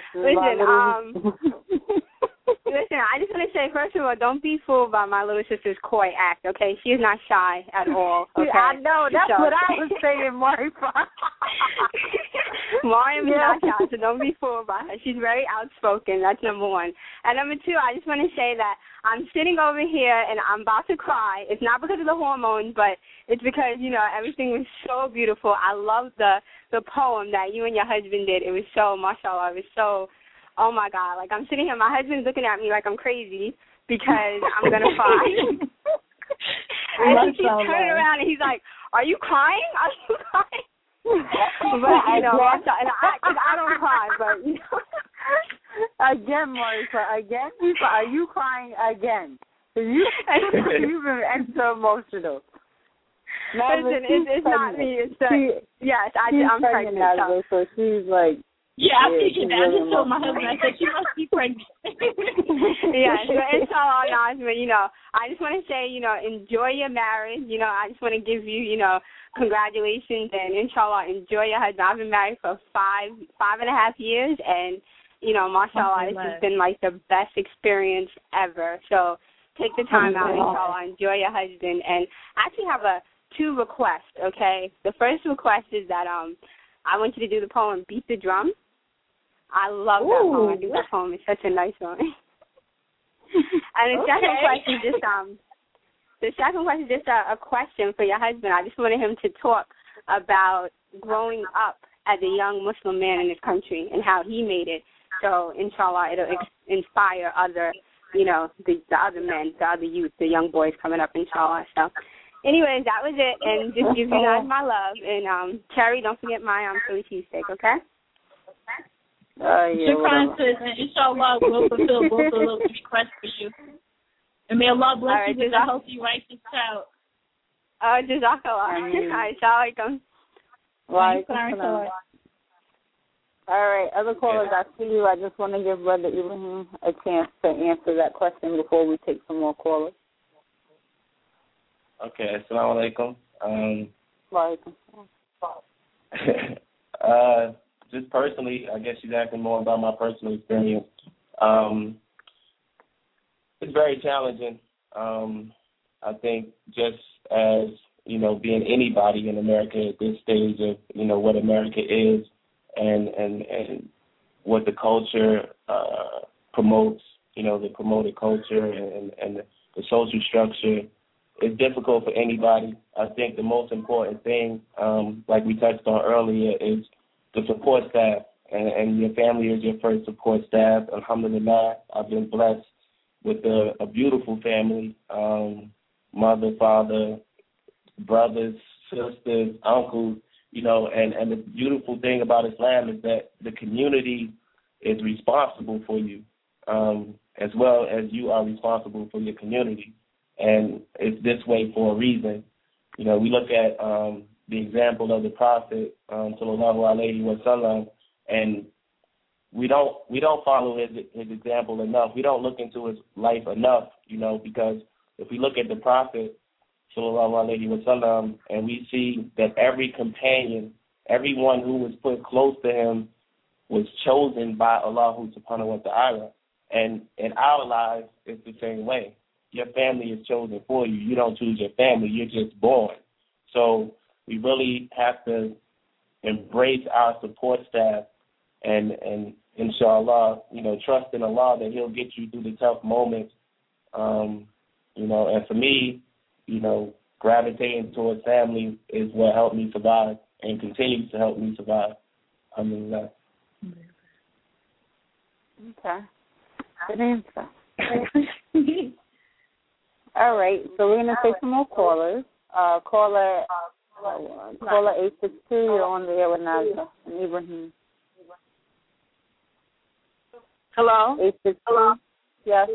Listen, I just want to say, first of all, don't be fooled by my little sister's coy act, okay? She is not shy at all, okay? I know. That's what I was saying, Marifa. Mariam is not shy, so don't be fooled by her. She's very outspoken. That's number one. And number two, I just want to say that I'm sitting over here and I'm about to cry. It's not because of the hormones, but it's because, everything was so beautiful. I love the poem that you and your husband did. It was so, mashallah, it was so... Oh, my God. Like, I'm sitting here. My husband's looking at me like I'm crazy because I'm going to cry. And he keeps turning around, and he's like, are you crying? Are you crying? But, I don't cry, but, Again, Marisa, again? Are you crying again? You've been so emotional. Listen, it's not me. It's yes, I'm pregnant. So she's like, yeah, I figured that. I just told my husband, I said, she must be pregnant. Yeah, so inshallah, Nazma, I just want to say, enjoy your marriage. I just want to give you, congratulations, and inshallah, enjoy your husband. I've been married for 5.5 years, and, mashallah, it's just been like the best experience ever. So take the time out, inshallah, enjoy your husband. And I actually have 2 requests, okay? The first request is that I want you to do the poem Beat the Drum. I love that poem. I think that poem is such a nice one. And the second question is just a question for your husband. I just wanted him to talk about growing up as a young Muslim man in this country and how he made it. So, inshallah, it'll inspire other, the other men, the other youth, the young boys coming up, inshallah. So, anyways, that was it. And just give you guys my love. And, Cherry, don't forget my Philly cheesesteak, okay? Shukran, sis, and inshallah we'll fulfill both of those requests for you. And may Allah bless you with a healthy, righteous child. Jazakallah. All right, assalamualaikum. All right, other callers, I see you. I just want to give Brother Ibrahim a chance to answer that question before we take some more callers. Okay, assalamu alaikum. Just personally, I guess she's asking more about my personal experience. It's very challenging. I think just as, being anybody in America at this stage of, what America is and what the culture promotes, the promoted culture and the social structure, it's difficult for anybody. I think the most important thing, like we touched on earlier, is the support staff, and your family is your first support staff. Alhamdulillah, I've been blessed with a beautiful family, mother, father, brothers, sisters, uncles, and the beautiful thing about Islam is that the community is responsible for you, as well as you are responsible for your community. And it's this way for a reason. We look at the example of the Prophet, sallallahu alaihi wasallam, and we don't follow his example enough. We don't look into his life enough, because if we look at the Prophet, sallallahu alaihi wasallam, and we see that every companion, everyone who was put close to him, was chosen by Allah subhanahu wa ta'ala. And in our lives, it's the same way. Your family is chosen for you. You don't choose your family. You're just born. So we really have to embrace our support staff and inshallah, trust in Allah that He'll get you through the tough moments. And for me, gravitating towards family is what helped me survive and continues to help me survive. Alhamdulillah. Okay. Good answer. All right, so we're going to take some more callers. Caller 862, you're on the air with Nazra and Ibrahim. Hello? 862. Hello? Yes.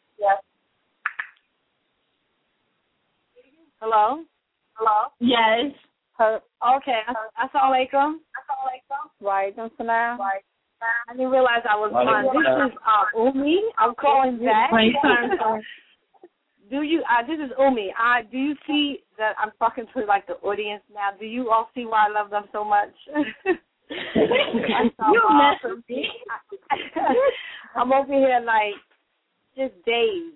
Hello? Yes. Okay. Assalamu alaikum. Right, salam. I didn't realize I was on. This is Umi. I'm calling back. This is Umi. Do you see that I'm talking to like the audience now? Do you all see why I love them so much? You mess with me. I'm over here like just dazed.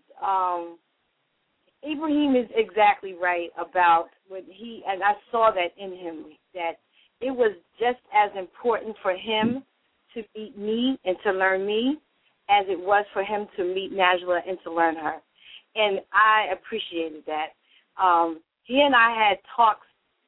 Ibrahim is exactly right about what and I saw that in him, that it was just as important for him to meet me and to learn me as it was for him to meet Najla and to learn her. And I appreciated that. He and I had talks,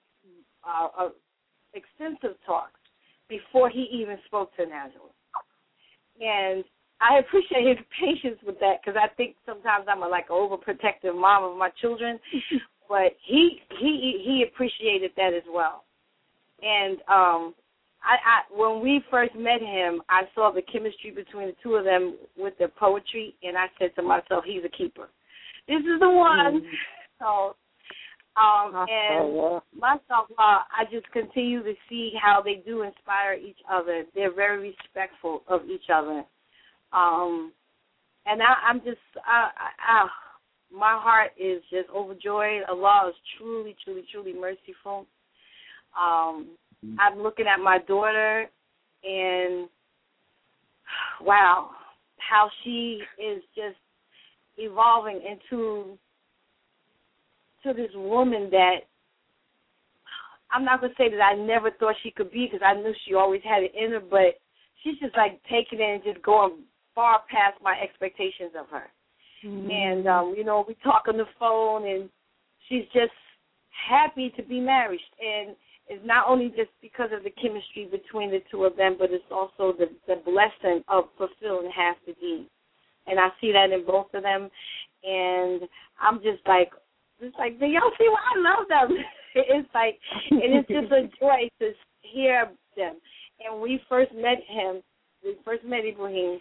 extensive talks, before he even spoke to Najla. And I appreciate his patience with that because I think sometimes I'm like an overprotective mom of my children. But he appreciated that as well. And I when we first met him, I saw the chemistry between the two of them with their poetry, and I said to myself, he's a keeper. This is the one. So, and myself, I just continue to see how they do inspire each other. They're very respectful of each other. And I'm just, my heart is just overjoyed. Allah is truly, truly, truly merciful. I'm looking at my daughter, and wow, how she is just evolving into this woman that I'm not going to say that I never thought she could be because I knew she always had it in her, but she's just like taking it and just going far past my expectations of her. Mm-hmm. And, we talk on the phone, and she's just happy to be married. And it's not only just because of the chemistry between the two of them, but it's also the blessing of fulfilling half the deed. And I see that in both of them. And I'm just like, do y'all see why I love them? It's like, and it's just a joy to hear them. And we first met Ibrahim.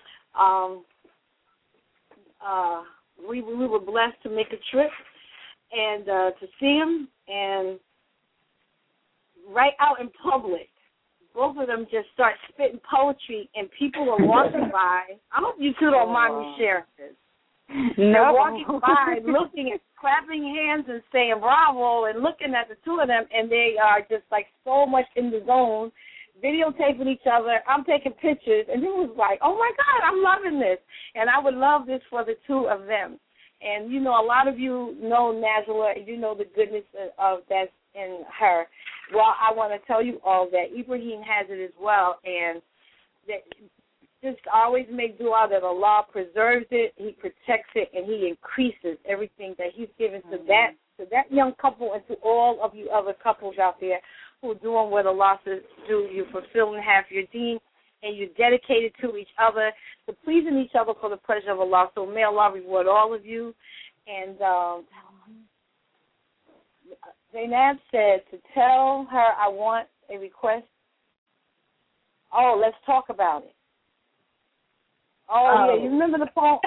We were blessed to make a trip and to see him, and right out in public, both of them just start spitting poetry, and people are walking by. I hope you two don't mind me sharing this. They're walking by, looking and clapping hands and saying bravo and looking at the two of them, and they are just like so much in the zone, videotaping each other. I'm taking pictures, and it was like, oh, my God, I'm loving this. And I would love this for the two of them. And, a lot of you know Najla, and you know the goodness of that's in her. Well, I want to tell you all that Ibrahim has it as well, and that just always make dua that Allah preserves it, He protects it, and He increases everything that He's given to that young couple and to all of you other couples out there who are doing what Allah says do. You're fulfilling half your deen, and you're dedicated to each other, to pleasing each other for the pleasure of Allah. So may Allah reward all of you. And Zainab said to tell her I want a request. Oh, let's talk about it. Oh, yeah, you remember the poem,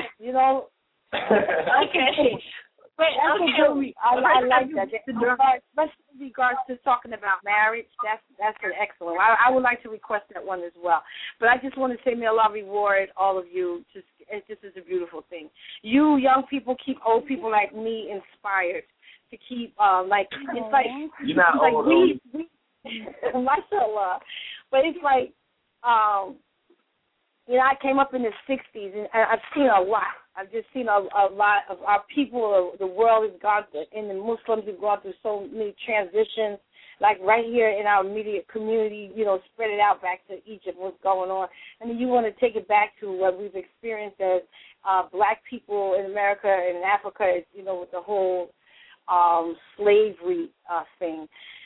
Okay. Wait, I like that. Especially in regards to talking about marriage, that's an excellent. I would like to request that one as well. But I just want to say, may Allah reward all of you. This is a beautiful thing. You young people keep old people like me inspired to keep it's like you're not it's like old. we mashallah. But it's like I came up in the 60s, and I've seen a lot. I've just seen a lot of our people, the world has gone through, and the Muslims have gone through so many transitions, like right here in our immediate community, spread it out back to Egypt, what's going on. And then you want to take it back to what we've experienced as black people in America and in Africa, with the whole slavery thing.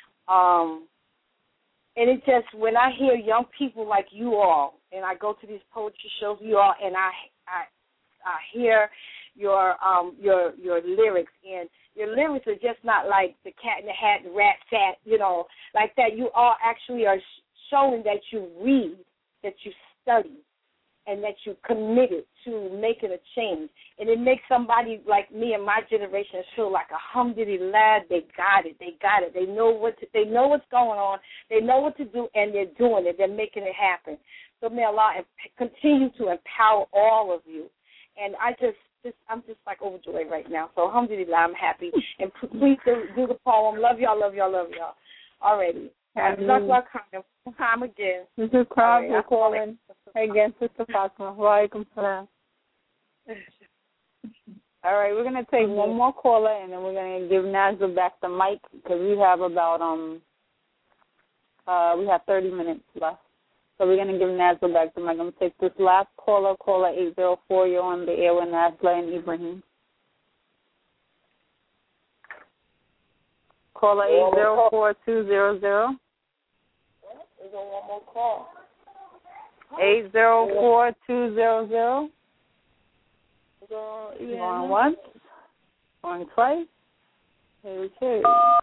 And it just, when I hear young people like you all, and I go to these poetry shows, you all, and I hear your lyrics, and your lyrics are just not like the Cat in the Hat and Rat Tat, like that. You all actually are showing that you read, that you study, and that you're committed to making a change. And it makes somebody like me and my generation feel like, alhamdulillah, they got it. They know what's going on. They know what to do, and they're doing it. They're making it happen. So may Allah continue to empower all of you. And I'm just like overjoyed right now. So alhamdulillah, I'm happy. And please do the poem. Love y'all. Alrighty. Time again. This is Crowd. We're calling again, Sister Fatima. Walaikum salam. All right, we're gonna take one more caller, and then we're gonna give Nazla back the mic because we have about 30 minutes left. So we're gonna give Nazla back the mic. I'm gonna take this last caller, caller 804. You're on the air with Nazla and Ibrahim. Caller 804-200. There's one more call. 804-200. Going once. Going twice. Okay.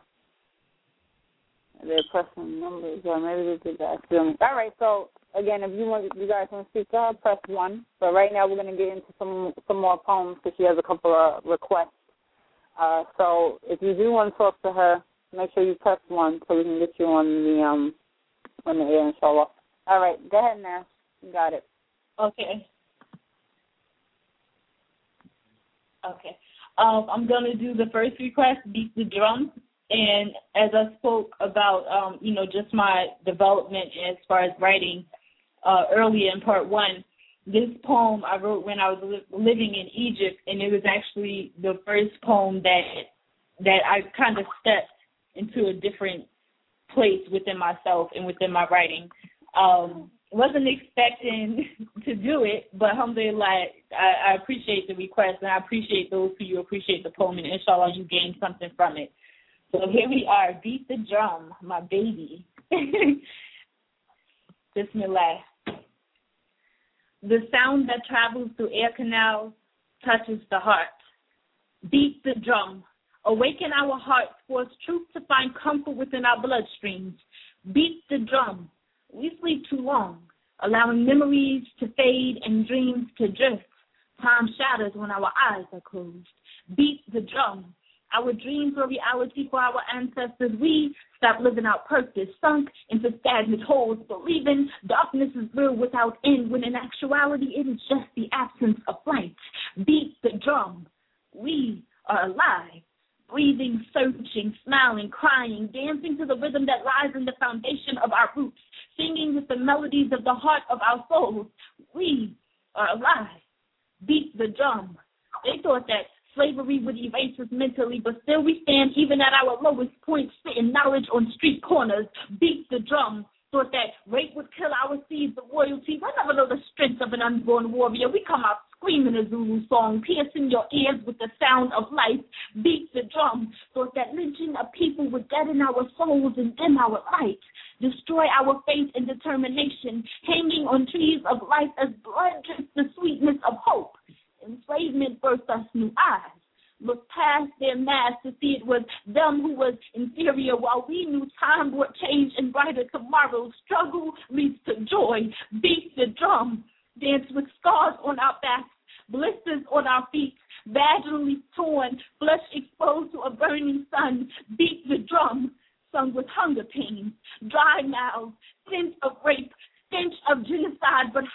They're pressing numbers, or maybe they did that. All right, so again, if you guys want to speak to her, press 1. But right now we're going to get into some more poems because she has a couple of requests. So if you do want to talk to her, make sure you press 1 so we can get you on the air, inshallah. All right, go ahead, Nash. You got it. Okay. I'm going to do the first request, Beat the Drum. And as I spoke about, just my development as far as writing earlier in part 1, this poem I wrote when I was living in Egypt, and it was actually the first poem that I kind of stepped into a different place within myself and within my writing. Wasn't expecting to do it, but alhamdulillah, I appreciate the request, and I appreciate those who you appreciate the poem, and inshallah you gain something from it. So here we are, Beat the Drum, my baby. Bismillah. The sound that travels through air canals touches the heart. Beat the drum. Awaken our hearts, force truth to find comfort within our bloodstreams. Beat the drum. We sleep too long, allowing memories to fade and dreams to drift. Time shatters when our eyes are closed. Beat the drum. Our dreams were reality for our ancestors. We stopped living our purpose, sunk into stagnant holes, believing darkness is real without end, when in actuality it is just the absence of light. Beat the drum. We are alive, breathing, searching, smiling, crying, dancing to the rhythm that lies in the foundation of our roots, singing with the melodies of the heart of our souls. We are alive. Beat the drum. They thought that slavery would erase us mentally, but still we stand even at our lowest point, spitting knowledge on street corners. Beat the drum. Thought that rape would kill our seeds of royalty. I never know the strength of an unborn warrior. We come out screaming a Zulu song, piercing your ears with the sound of life. Beat the drum. Thought that lynching of people would deaden our souls and dim our light, destroy our faith and determination, hanging on trees of life as blood drips the sweetness of hope. Enslavement birthed us new eyes. Look past their mask to see it was them who was inferior, while we knew time brought change and brighter tomorrows. Struggle leads to joy. Beat the drum. Dance with scars on our backs, blisters on our feet, vaginally torn, flesh exposed to a burning sun. Beat the drum. Sung with hunger pains, dry mouths, stench of rape, stench of genocide, but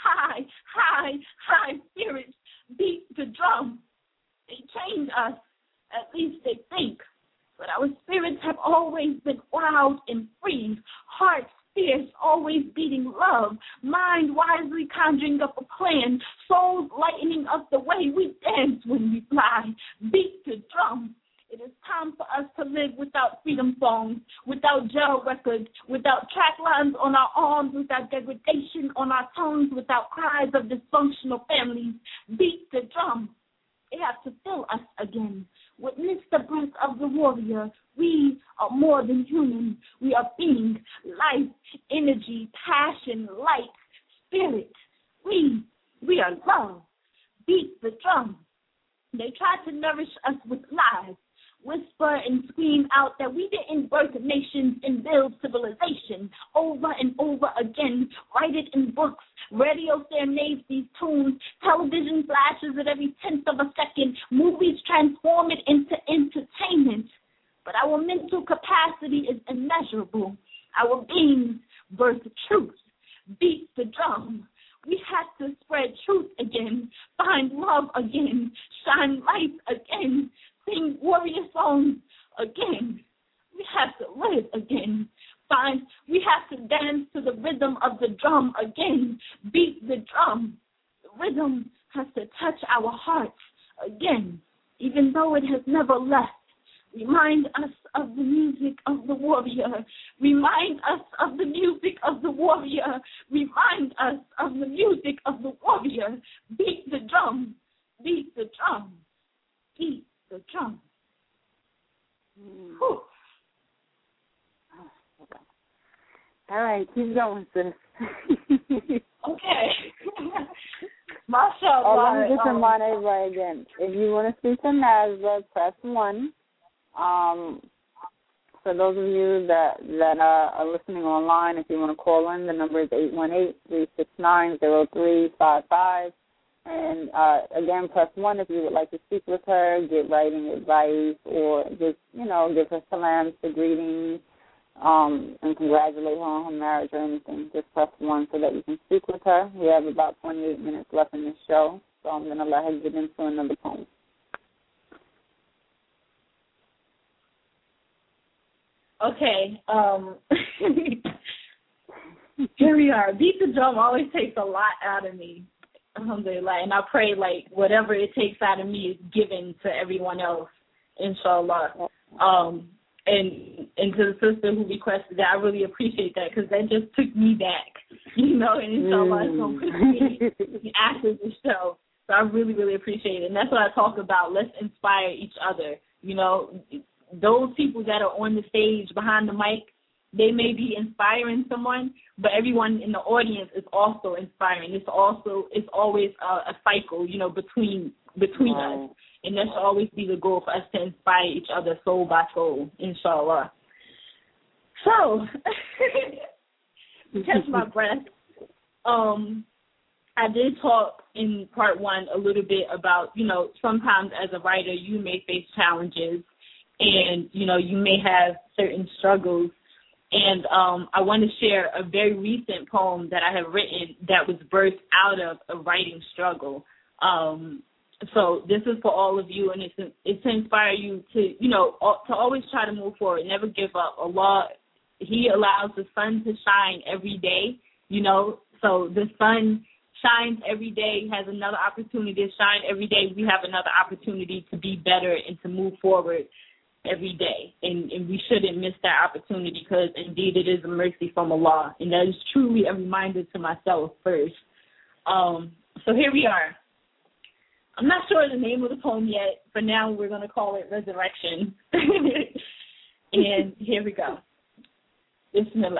high spirits. Beat the drum. They change us, at least they think, but our spirits have always been wild and free, hearts fierce, always beating love. love, mind wisely conjuring up a plan, souls lightening up the way we dance when we fly, beat to drum. It is time for us to live without freedom songs, without jail records, without track lines on our arms, without degradation on our tongues, without cries of dysfunctional families. Beat the drum. It has to fill us again. Witness the breath of the warrior. We are more than human. We are being, life, energy, passion, light, spirit. We are love. Beat the drum. They tried to nourish us with lies, whisper and scream out that we didn't birth nations and build civilization. Over and over again, write it in books. Radio serenades these tunes. Television flashes at every tenth of a second. Movies transform it into entertainment. But our mental capacity is immeasurable. Our beings birth truth. Beat the drum. We have to spread truth again, find love again, shine light again, sing warrior songs again. We have to live again. We have to dance to the rhythm of the drum again. Beat the drum. The rhythm has to touch our hearts again, even though it has never left. Remind us of the music of the warrior. Remind us of the music of the warrior. Remind us of the music of the warrior. Beat the drum. Beat the drum. Beat the drum. Whew. All right, keep going, sis. Okay. Mashallah. Let me just remind everybody again. If you want to speak to Nazra, press 1. For those of you that are listening online, if you want to call in, the number is 818-369-0355. And again, press 1 if you would like to speak with her, get writing advice, or just, give her salams, the greetings, and congratulate her on her marriage or anything. Just press 1 so that you can speak with her. We have about 28 minutes left in this show, so I'm going to let her get into another poem. Okay. Here we are. Beat the drum always takes a lot out of me. Alhamdulillah. And I pray, whatever it takes out of me is given to everyone else, inshallah. And to the sister who requested that, I really appreciate that because that just took me back, and inshallah it's going to push me after the show. So I really, really appreciate it. And that's what I talk about. Let's inspire each other. Those people that are on the stage behind the mic, they may be inspiring someone, but everyone in the audience is also inspiring. It's always a cycle, between us. And that should always be the goal for us to inspire each other soul by soul, inshallah. So, catch my breath. I did talk in part 1 a little bit about, sometimes as a writer you may face challenges and, you may have certain struggles. And I want to share a very recent poem that I have written that was birthed out of a writing struggle. So this is for all of you, and it's to inspire you to, to always try to move forward, never give up. Allah, He allows the sun to shine every day, so the sun shines every day, has another opportunity to shine every day. We have another opportunity to be better and to move forward every day, and we shouldn't miss that opportunity because indeed it is a mercy from Allah, and that is truly a reminder to myself first. So here we are. I'm not sure the name of the poem yet. For now, we're going to call it Resurrection. And here we go. Bismillah.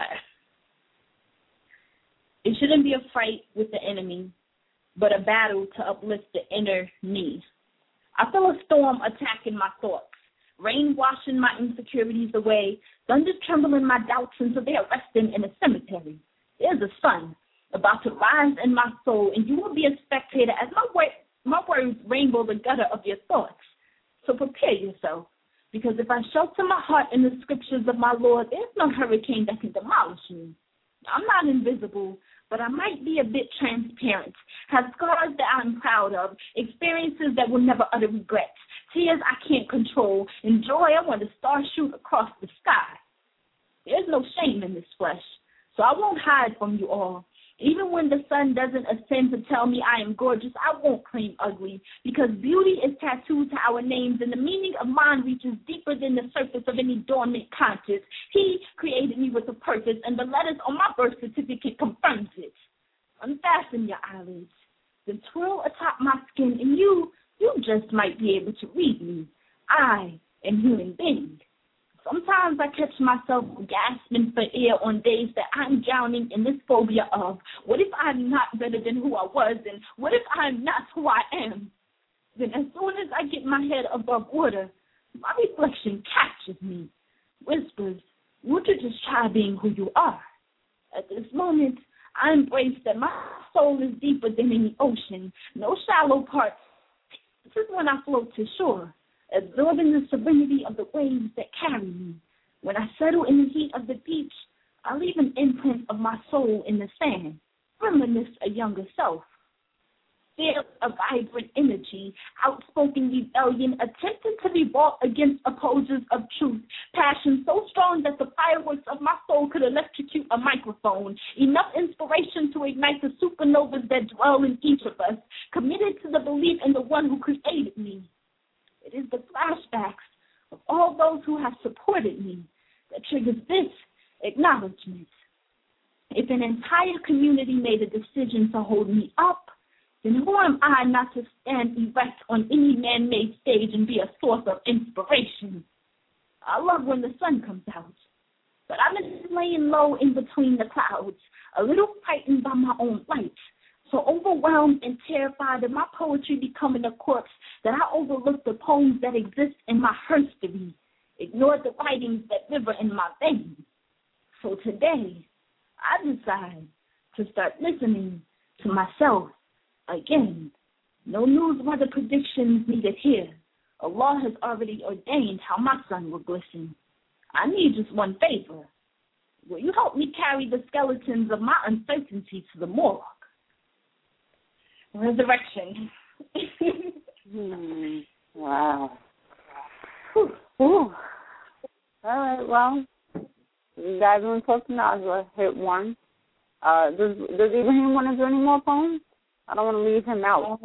It shouldn't be a fight with the enemy, but a battle to uplift the inner me. I feel a storm attacking my thoughts, rain washing my insecurities away, thunder trembling my doubts until they are resting in a cemetery. There's a sun about to rise in my soul, and you will be a spectator as my words rainbow the gutter of your thoughts. So prepare yourself, because if I shelter my heart in the scriptures of my Lord, there's no hurricane that can demolish me. I'm not invisible, but I might be a bit transparent, have scars that I'm proud of, experiences that will never utter regret, tears I can't control, and joy I want to star shoot across the sky. There's no shame in this flesh, so I won't hide from you all. Even when the sun doesn't ascend to tell me I am gorgeous, I won't claim ugly, because beauty is tattooed to our names, and the meaning of mine reaches deeper than the surface of any dormant conscience. He created me with a purpose, and the letters on my birth certificate confirms it. Unfasten your eyelids, then twirl atop my skin, and you just might be able to read me. I am human being. Sometimes I catch myself gasping for air on days that I'm drowning in this phobia of, what if I'm not better than who I was, and what if I'm not who I am? Then as soon as I get my head above water, my reflection captures me, whispers, won't you just try being who you are? At this moment, I embrace that my soul is deeper than any ocean, no shallow parts. This is when I float to shore, absorbing the serenity of the waves that carry me. When I settle in the heat of the beach, I leave an imprint of my soul in the sand, reminisce a younger self. Feel a vibrant energy, outspoken rebellion, attempting to revolt against opposers of truth, passion so strong that the fireworks of my soul could electrocute a microphone, enough inspiration to ignite the supernovas that dwell in each of us, committed to the belief in the one who created me. It is the flashbacks of all those who have supported me that triggers this acknowledgement. If an entire community made a decision to hold me up, then who am I not to stand erect on any man-made stage and be a source of inspiration? I love when the sun comes out, but I've been laying low in between the clouds, a little frightened by my own light, so overwhelmed and terrified of my poetry becoming a corpse that I overlooked the poems that exist in my history, ignored the writings that river in my veins. So today, I decide to start listening to myself again. No news weather predictions needed here. Allah has already ordained how my sun will glisten. I need just one favor. Will you help me carry the skeletons of my uncertainty to the morgue? Resurrection. Wow. Whew. All right, well, you guys want to talk to Najla, hit one. Does Ibrahim want to do any more poems? I don't want to leave him out.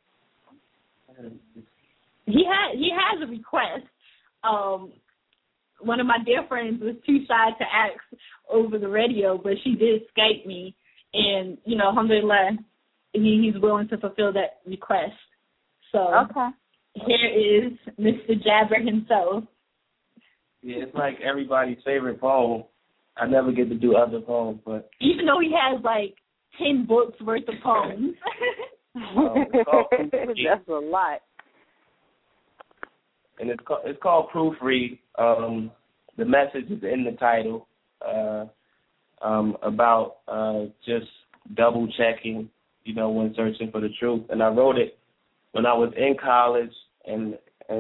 He has a request. One of my dear friends was too shy to ask over the radio, but she did Skype me, and alhamdulillah, he's willing to fulfill that request. So okay. Here is Mr. Jabber himself. Yeah, it's like everybody's favorite poem. I never get to do other poems, but even though he has like 10 books worth of poems. That's a lot. And it's called Proofread. The message is in the title about just double checking, when searching for the truth. And I wrote it when I was in college, and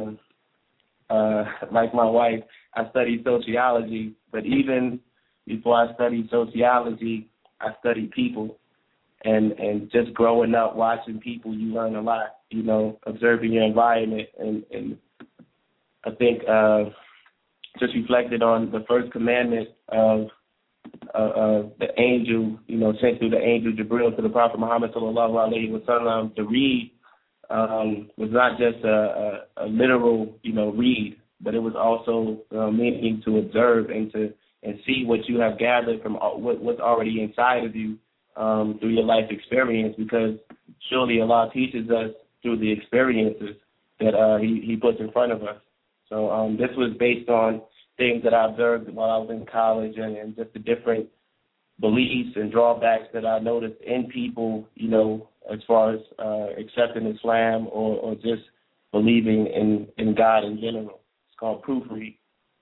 like my wife, I studied sociology. But even before I studied sociology, I studied people. And just growing up, watching people, you learn a lot, observing your environment. And I think just reflected on the first commandment of the angel, sent through the angel Jibril to the Prophet Muhammad sallallahu alaihi wasallam to read was not just a literal, read, but it was also meaning to observe and see what you have gathered from what's already inside of you. Through your life experience, because surely Allah teaches us through the experiences that He puts in front of us. So this was based on things that I observed while I was in college, and just the different beliefs and drawbacks that I noticed in people, as far as accepting Islam or just believing in God in general. It's called Proofread.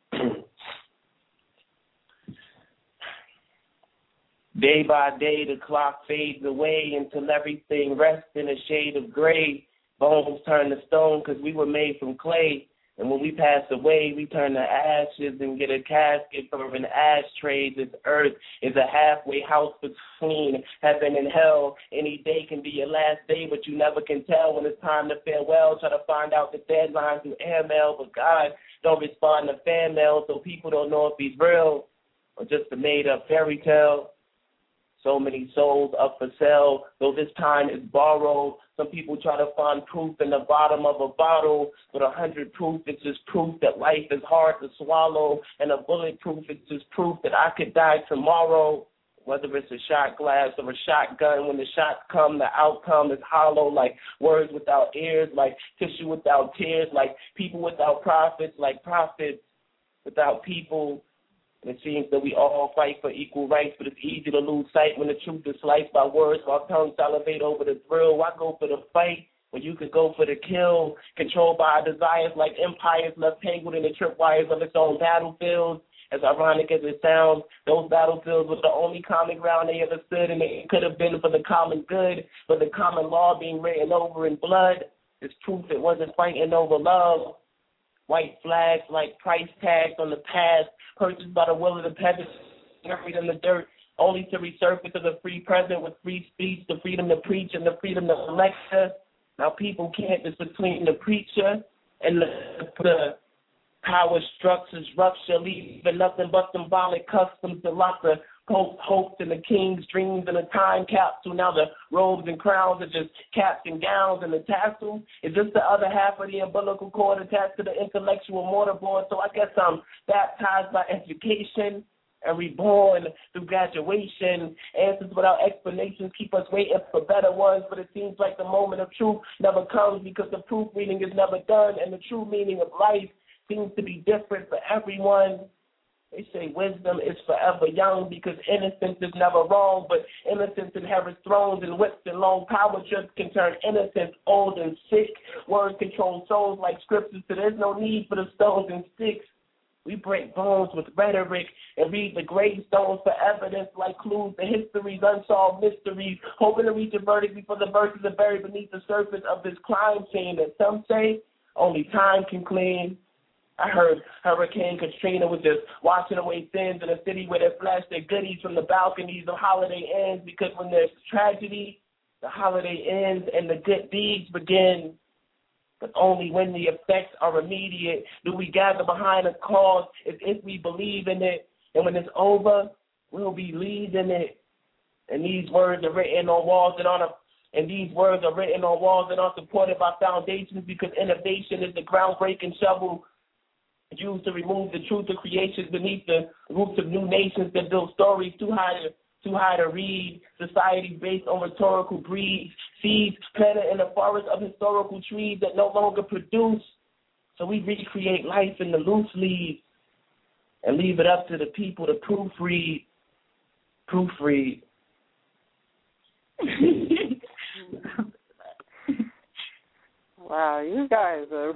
Day by day, the clock fades away until everything rests in a shade of gray. Bones turn to stone because we were made from clay. And when we pass away, we turn to ashes and get a casket from an ashtray. This earth is a halfway house between heaven and hell. Any day can be your last day, but you never can tell when it's time to farewell. Try to find out the deadline through airmail, but God don't respond to fan mail, so people don't know if He's real or just a made-up fairy tale. So many souls up for sale, though this time is borrowed. Some people try to find proof in the bottom of a bottle, but 100 proof is just proof that life is hard to swallow, and a bulletproof is just proof that I could die tomorrow. Whether it's a shot glass or a shotgun, when the shots come, the outcome is hollow, like words without ears, like tissue without tears, like people without profits, like profits without people. And it seems that we all fight for equal rights, but it's easy to lose sight when the truth is sliced by words while tongues salivate over the thrill. Why go for the fight when you could go for the kill? Controlled by our desires like empires left tangled in the tripwires of its own battlefields. As ironic as it sounds, those battlefields were the only common ground they ever stood, and it could have been for the common good, for the common law being written over in blood. It's proof it wasn't fighting over love. White flags like price tags on the past, purchased by the will of the peasants, buried in the dirt, only to resurface as a free present with free speech, the freedom to preach and the freedom to lecture. Now people can't just between the preacher and the power structures rupture, leaving nothing but symbolic customs to lock the Pope's hopes and the king's dreams in a time capsule. Now the robes and crowns are just caps and gowns, and the tassel is just the other half of the umbilical cord attached to the intellectual mortarboard. So I guess I'm baptized by education and reborn through graduation. Answers without explanations keep us waiting for better ones, but it seems like the moment of truth never comes because the proofreading is never done, and the true meaning of life seems to be different for everyone. They say wisdom is forever young because innocence is never wrong, but innocence inherits thrones and whips and long power trips can turn innocence old and sick. Words control souls like scriptures, so there's no need for the stones and sticks. We break bones with rhetoric and read the gravestones for evidence like clues to history's unsolved mysteries, hoping to reach a verdict before the verses are buried beneath the surface of this crime scene that some say only time can clean. I heard Hurricane Katrina was just washing away sins in a city where they flash their goodies from the balconies of Holiday Inns, because when there's tragedy, the holiday ends and the good deeds begin. But only when the effects are immediate do we gather behind a cause as if we believe in it. And when it's over, we'll be leading it. And these words are written on walls that aren't supported by foundations, because innovation is the groundbreaking shovel used to remove the truth of creation beneath the roots of new nations that build stories too high to read. Society based on rhetorical breeds, seeds planted in the forest of historical trees that no longer produce. So we recreate life in the loose leaves and leave it up to the people to proofread. Wow, you guys are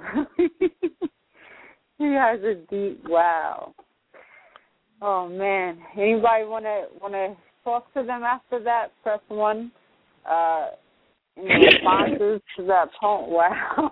you guys are deep. Wow. Oh man. Anybody wanna talk to them after that? Press 1. Any responses to that poem? Wow.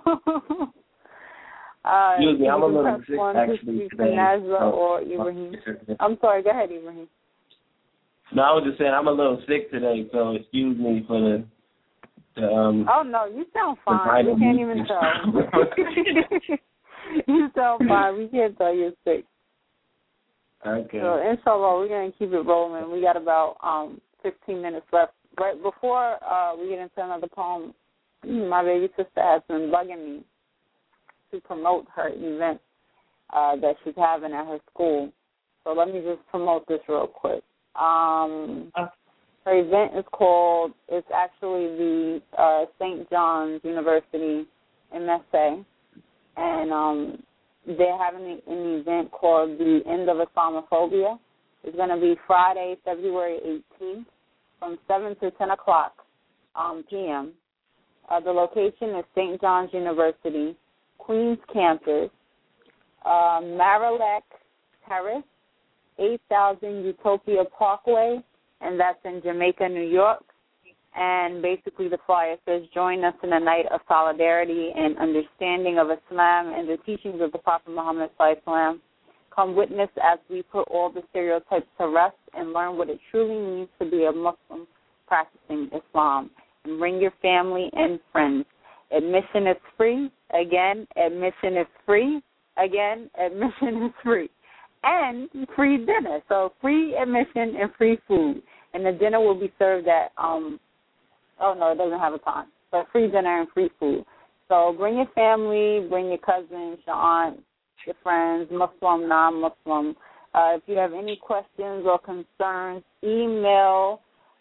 Excuse me, I'm a little sick actually today. Or Ibrahim. I'm sorry. Go ahead, Ibrahim. No, I was just saying I'm a little sick today, so excuse me for the oh no, you sound fine. We can't even tell. You sound fine. We can't tell you're sick. Okay. So, inshallah, we're going to keep it rolling. We got about 15 minutes left. Right before we get into another poem, my baby sister has been bugging me to promote her event that she's having at her school. So let me just promote this real quick. Her event is called, it's actually the St. John's University MSA. And they're having an event called the End of Islamophobia. It's going to be Friday, February 18th from 7 to 10 o'clock p.m. The location is St. John's University, Queens Campus, Marillac Terrace, 8000 Utopia Parkway, and that's in Jamaica, New York. And basically the flyer says, join us in a night of solidarity and understanding of Islam and the teachings of the Prophet Muhammad ﷺ. Come witness as we put all the stereotypes to rest and learn what it truly means to be a Muslim practicing Islam. And bring your family and friends. Admission is free. Again, admission is free. Again, admission is free. And free dinner. So free admission and free food. And the dinner will be served at, oh, no, it doesn't have a time, but free dinner and free food. So bring your family, bring your cousins, your aunts, your friends, Muslim, non-Muslim. If you have any questions or concerns, email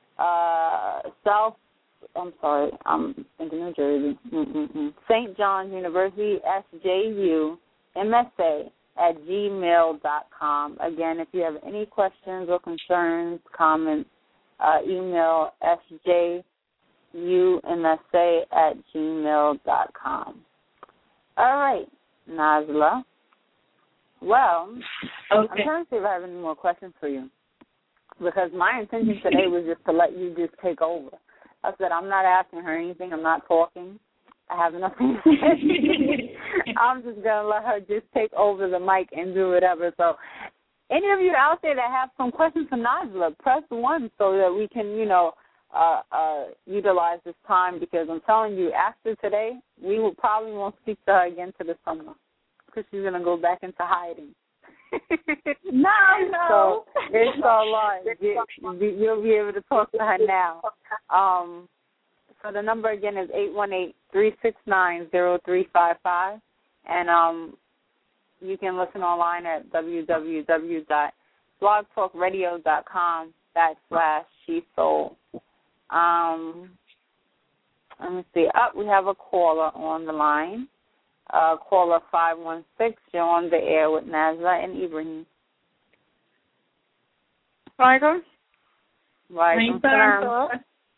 I'm thinking New Jersey, St. John's University, sjumsa@gmail.com. Again, if you have any questions or concerns, comments, email sjumsa@gmail.com. All right, Najla. Well, okay. I'm trying to see if I have any more questions for you, because my intention today was just to let you just take over. I said, I'm not asking her anything. I'm not talking. I have nothing to say. I'm just going to let her just take over the mic and do whatever. So any of you out there that have some questions for Najla, press 1 so that we can, utilize this time, because I'm telling you, after today, we will probably won't speak to her again to the summer, because she's going to go back into hiding. No. So it's all right. You'll be able to talk to her now. So the number again is 818-369-0355, and you can listen online at www.blogtalkradio.com/SheSoul. Let me see. We have a caller on the line. Caller 516, you're on the air with Najla and Ibrahim. Walaikum. Walaikum.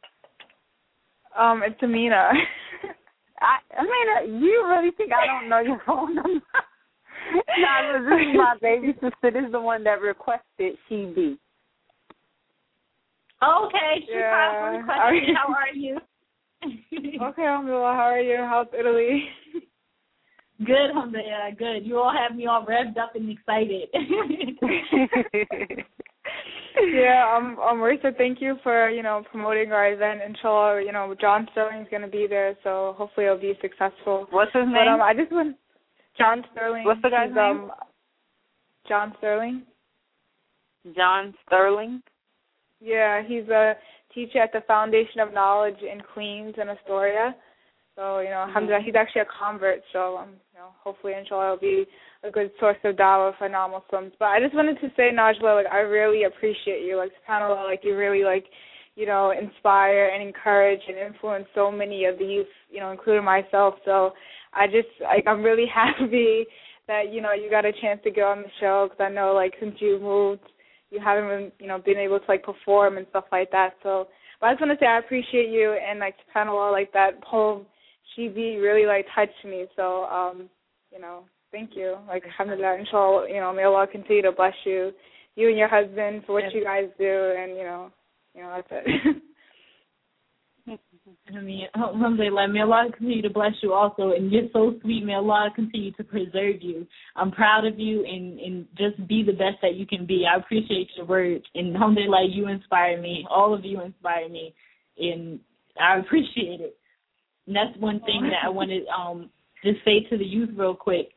It's Amina. Amina, you really think I don't know your phone number? Najla, this is my baby sister. This is the one that requested she be. Okay, she probably requested. How are you? Okay, alhamdulillah. How are you? How's Italy? Good, alhamdulillah, good. You all have me all revved up and excited. Yeah, Marisa, thank you for, promoting our event. Inshallah, John Sterling's going to be there, so hopefully it'll be successful. What's his name? I just want John Sterling. What's the guy's name? John Sterling. John Sterling? Yeah, he's a teacher at the Foundation of Knowledge in Queens and Astoria. So, alhamdulillah, he's actually a convert, so, hopefully, inshallah, it'll be a good source of dawah for non-Muslims. But I just wanted to say, Najla, I really appreciate you. SubhanAllah, you really, inspire and encourage and influence so many of the youth, including myself. So I'm really happy that, you got a chance to get on the show, because I know, since you moved, you haven't been able to, perform and stuff like that. So, but I just want to say I appreciate you, and, SubhanAllah, that poem, she really touched me. So, thank you. Alhamdulillah, inshallah, may Allah continue to bless you and your husband for what you guys do, and, that's it. Alhamdulillah, may Allah continue to bless you also, and you're so sweet. May Allah continue to preserve you. I'm proud of you, and just be the best that you can be. I appreciate your words, and alhamdulillah, you inspire me. All of you inspire me, and I appreciate it. And that's one thing that I want to just say to the youth real quick.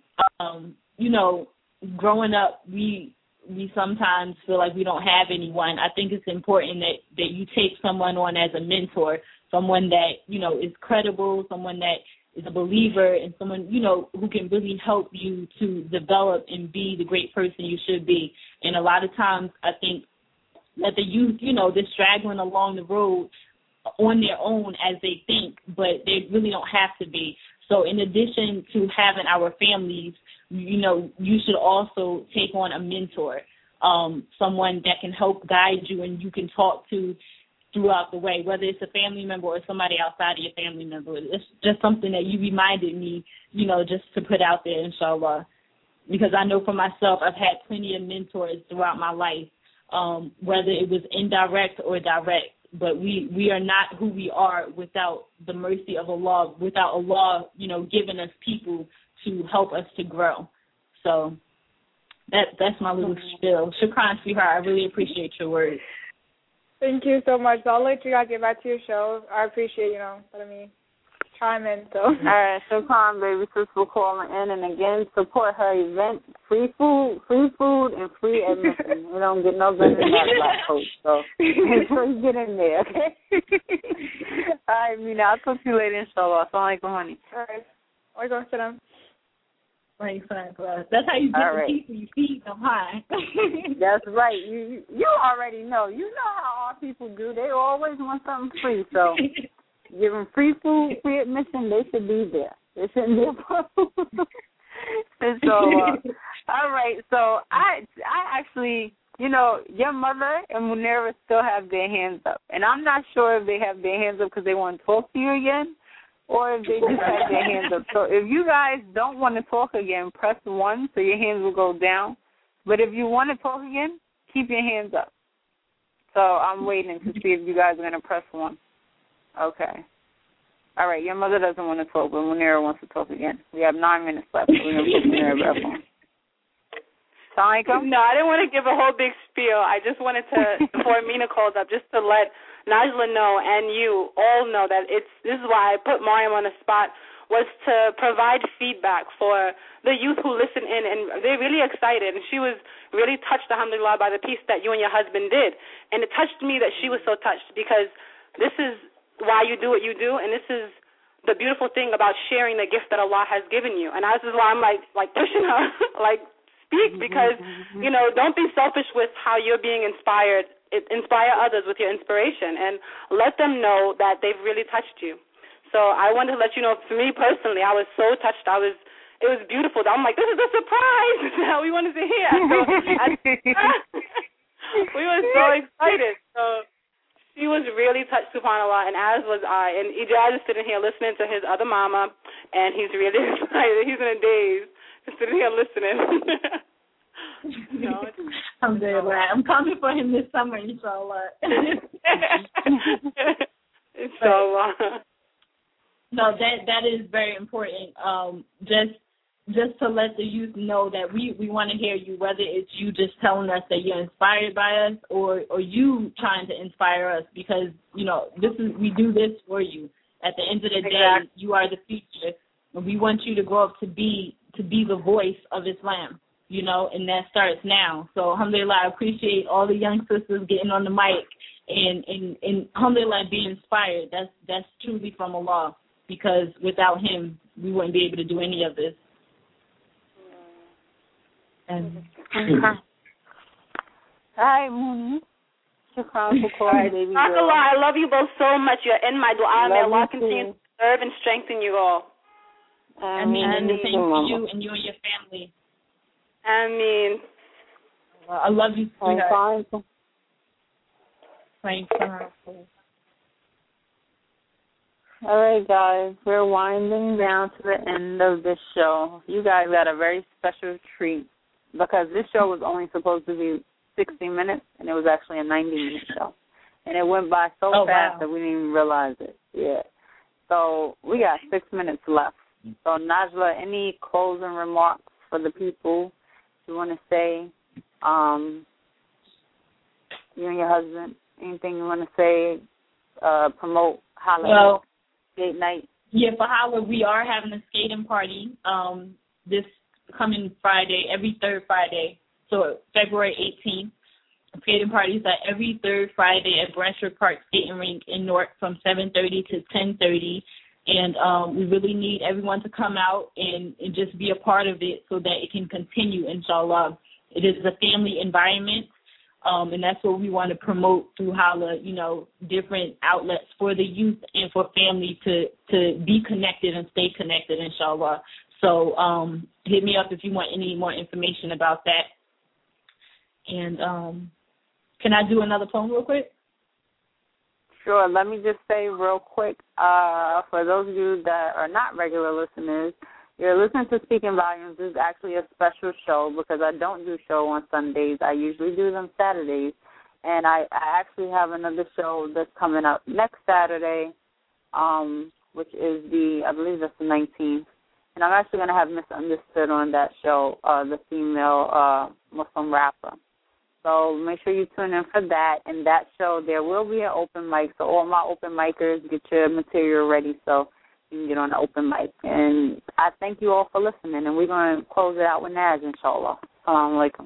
Growing up, we sometimes feel like we don't have anyone. I think it's important that you take someone on as a mentor, someone that, is credible, someone that is a believer, and someone, who can really help you to develop and be the great person you should be. And a lot of times I think that the youth, they're straggling along the road on their own as they think, but they really don't have to be. So in addition to having our families, you should also take on a mentor, someone that can help guide you and you can talk to throughout the way, whether it's a family member or somebody outside of your family member. It's just something that you reminded me, just to put out there, inshallah, because I know for myself I've had plenty of mentors throughout my life, whether it was indirect or direct. But we are not who we are without the mercy of Allah, without Allah, giving us people to help us to grow. So that's my little spiel. Shukran, sweetheart. I really appreciate your words. Thank you so much. I'll let you guys get back to your show. I appreciate, letting me chime in. So. All right, Shukran, baby sis, for calling in, and again, support her event. Free food, and free admission. You don't get no better than that, Black Coach. So make sure you get in there, okay? All right, Mina, I'll talk to you later, inshallah. Assalamu alaikum, honey. All right. Walaikum salam. That's how you get All the right. people. You feed them high. That's right. You already know. You know how our people do. They always want something free. So give them free food, free admission. They should be there. They shouldn't be a problem. So, all right. So I actually, you know, your mother and Munira still have their hands up, and I'm not sure if they have their hands up because they want to talk to you again, or if they just have their hands up. So if you guys don't want to talk again, press 1 so your hands will go down. But if you want to talk again, keep your hands up. So I'm waiting to see if you guys are going to press 1. Okay. All right, your mother doesn't want to talk, but Munira wants to talk again. We have 9 minutes left, so we're going to put Munira back on. Assalamualaikum? No, I didn't want to give a whole big spiel. I just wanted to, before Mina calls up, just to let Najla know and you all know that this is why I put Mariam on the spot, was to provide feedback for the youth who listen in, and they're really excited. And she was really touched, alhamdulillah, by the piece that you and your husband did. And it touched me that she was so touched, because this is why you do what you do, and this is the beautiful thing about sharing the gift that Allah has given you. And this is why I'm like pushing her, like, speak, because, you know, don't be selfish with how you're being inspired. Inspire others with your inspiration and let them know that they've really touched you. So I wanted to let you know, for me personally, I was so touched. It was beautiful. I'm like, this is a surprise. This is how we wanted to hear. So we were so excited. So she was really touched, subhanAllah, and as was I. And Ijaz is sitting here listening to his other mama, and he's really excited. He's in a daze, just sitting here listening. No, I'm coming for him this summer, inshallah. Inshallah. No, that is very important. Just to let the youth know that we want to hear you, whether it's you just telling us that you're inspired by us, or you trying to inspire us, because, you know, we do this for you. At the end of the day, you are the future, and we want you to grow up to be the voice of Islam. You know, and that starts now. So, alhamdulillah, I appreciate all the young sisters getting on the mic and alhamdulillah, being inspired. That's truly from Allah, because without him, we wouldn't be able to do any of this. Hi, Moon. Shukran for calling, baby girl. I love you both so much. You're in my dua. May Allah continue to serve and strengthen you all. I mean, and the same for you and your family. I mean, I love you, sweetheart. Thanks. All right, guys, we're winding down to the end of this show. You guys got a very special treat, because this show was only supposed to be 60 minutes, and it was actually a 90-minute show. And it went by so fast that we didn't even realize it. Yeah. So we got 6 minutes left. So, Najla, any closing remarks for the people you want to say? You and your husband, anything you want to say, promote Holla Skate Night? Yeah, for Holla, we are having a skating party this coming Friday, every third Friday, so February 18th. Skating parties are every third Friday at Branchford Park Skating Rink in Newark from 7:30 to 10:30. And we really need everyone to come out and just be a part of it so that it can continue, inshallah. It is a family environment, and that's what we want to promote through Holla, you know, different outlets for the youth and for family to be connected and stay connected, inshallah. So hit me up if you want any more information about that. And can I do another poem real quick? Sure. Let me just say real quick, for those of you that are not regular listeners, you're listening to Speaking Volumes. This is actually a special show because I don't do show on Sundays. I usually do them Saturdays. And I actually have another show that's coming up next Saturday, which is I believe that's the 19th. And I'm actually going to have Misunderstood on that show, the female Muslim rapper. So make sure you tune in for that. And that show, there will be an open mic. So all my open micers, get your material ready. So you can get on the open mic. And I thank you all for listening, and we're going to close it out with Naz, inshallah. Assalamu alaikum.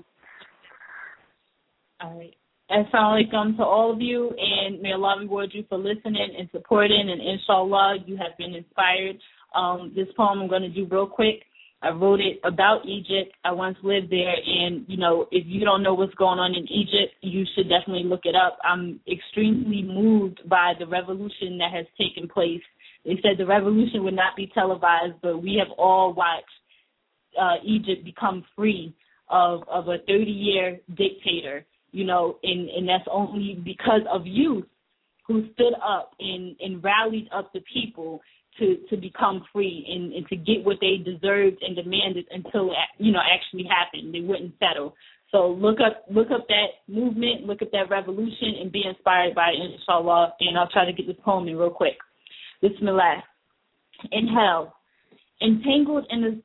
All right. Assalamu alaikum to all of you, and may Allah reward you for listening and supporting, and inshallah you have been inspired. This poem I'm going to do real quick. I wrote it about Egypt. I once lived there, and, you know, if you don't know what's going on in Egypt, you should definitely look it up. I'm extremely moved by the revolution that has taken place. They said the revolution would not be televised, but we have all watched Egypt become free of a 30-year dictator, you know, and that's only because of youth who stood up and rallied up the people to become free and to get what they deserved and demanded until, you know, actually happened. They wouldn't settle. So look up that movement, look up that revolution, and be inspired by it, inshallah. And I'll try to get this poem in real quick. Bismillah. In hell, entangled in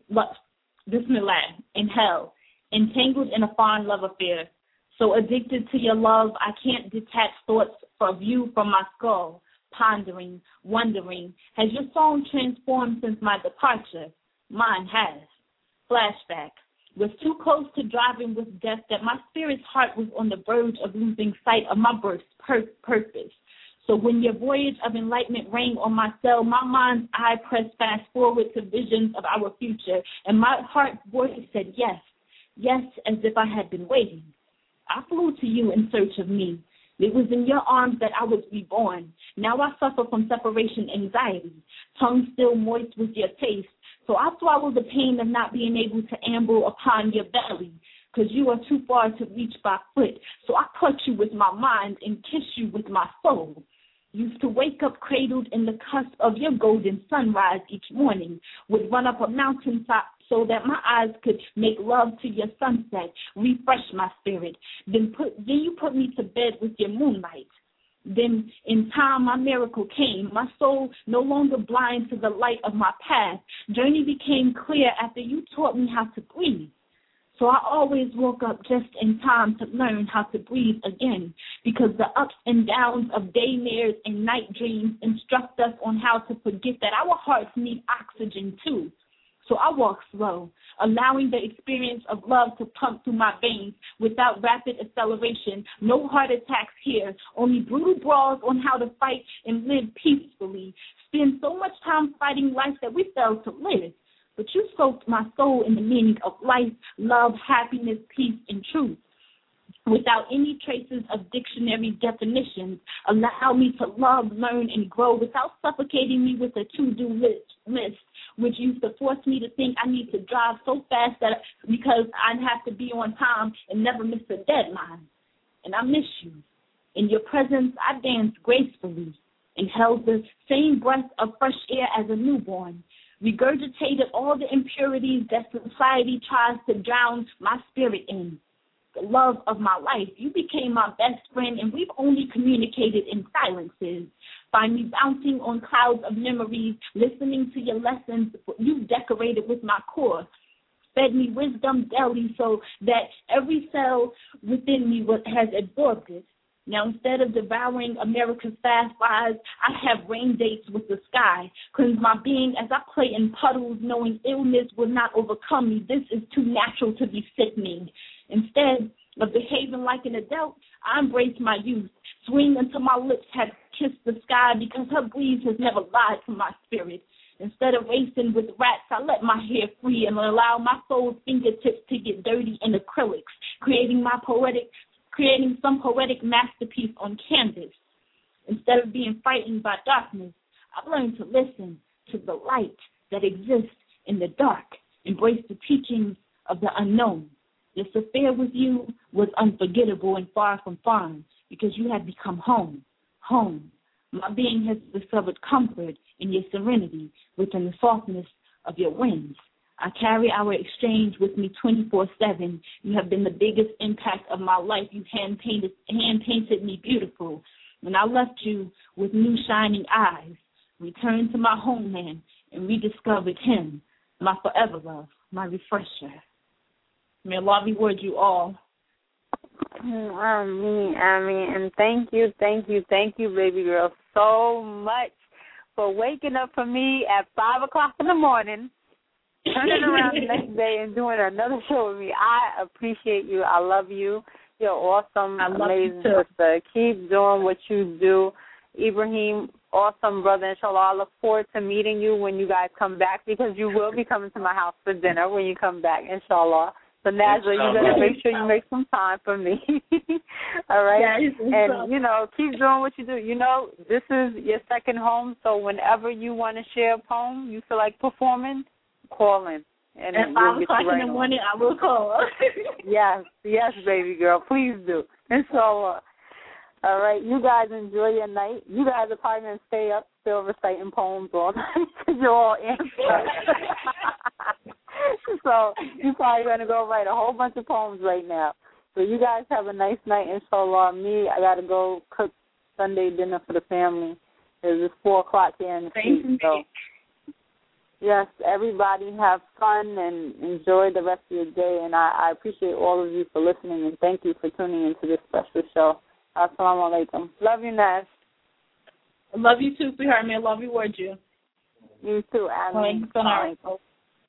a fond love affair. So addicted to your love, I can't detach thoughts of you from my skull. Pondering, wondering, has your song transformed since my departure? Mine has. Flashback. Was too close to driving with death that my spirit's heart was on the verge of losing sight of my birth's purpose. So when your voyage of enlightenment rang on my cell, my mind's eye pressed fast forward to visions of our future, and my heart's voice said yes, yes, as if I had been waiting. I flew to you in search of me. It was in your arms that I was reborn. Now I suffer from separation anxiety, tongue still moist with your taste. So I swallow the pain of not being able to amble upon your belly, because you are too far to reach by foot. So I clutch you with my mind and kiss you with my soul. Used to wake up cradled in the cusp of your golden sunrise each morning, would run up a mountaintop so that my eyes could make love to your sunset, refresh my spirit. Then you put me to bed with your moonlight. Then in time my miracle came, my soul no longer blind to the light of my path. Journey became clear after you taught me how to breathe. So I always woke up just in time to learn how to breathe again, because the ups and downs of daymares and night dreams instruct us on how to forget that our hearts need oxygen too. So I walk slow, allowing the experience of love to pump through my veins without rapid acceleration. No heart attacks here, only brutal brawls on how to fight and live peacefully. Spend so much time fighting life that we fail to live. But you soaked my soul in the meaning of life, love, happiness, peace, and truth. Without any traces of dictionary definitions, allow me to love, learn, and grow without suffocating me with a to-do list, which used to force me to think I need to drive so fast that because I'd have to be on time and never miss a deadline. And I miss you. In your presence, I danced gracefully and held the same breath of fresh air as a newborn. Regurgitated all the impurities that society tries to drown my spirit in. The love of my life, you became my best friend, and we've only communicated in silences. Find me bouncing on clouds of memories, listening to your lessons you decorated with my core. Fed me wisdom daily so that every cell within me has absorbed it. Now, instead of devouring America's fast lives, I have rain dates with the sky. Cleanse my being as I play in puddles, knowing illness will not overcome me. This is too natural to be sickening. Instead of behaving like an adult, I embrace my youth. Swing until my lips have kissed the sky, because her breeze has never lied to my spirit. Instead of racing with rats, I let my hair free and allow my soul's fingertips to get dirty in acrylics, creating some poetic masterpiece on canvas. Instead of being frightened by darkness, I've learned to listen to the light that exists in the dark, embrace the teachings of the unknown. This affair with you was unforgettable and far from foreign, because you have become home. My being has discovered comfort in your serenity within the softness of your winds. I carry our exchange with me 24/7. You have been the biggest impact of my life. You hand-painted me beautiful. When I left you with new shining eyes, returned to my homeland and rediscovered him, my forever love, my refresher. May Allah reward you all. Ameen. And thank you, baby girl, so much for waking up for me at 5 o'clock in the morning, turning around the next day and doing another show with me. I appreciate you. I love you. You're awesome, amazing sister. Keep doing what you do. Ibrahim, awesome brother. Inshallah, I look forward to meeting you when you guys come back, because you will be coming to my house for dinner when you come back, inshallah. So, Nazra, you got to make sure you make some time for me. All right? Yes, and, you know, keep doing what you do. You know, this is your second home, so whenever you want to share a poem, you feel like performing, call in. And at 5 o'clock in the morning, I will call. Yes, baby girl. Please do. Inshallah. All right, you guys enjoy your night. You guys are probably going to stay up still reciting poems all night because you're all answered. So you're probably going to go write a whole bunch of poems right now. So you guys have a nice night, inshallah. Me, I got to go cook Sunday dinner for the family. It's 4 o'clock here in the street. So, yes, everybody have fun and enjoy the rest of your day. And I appreciate all of you for listening, and thank you for tuning into this special show. Assalamu alaikum. Love you, Nash. Love you too, sweetheart. May Allah reward you. You too, Annie.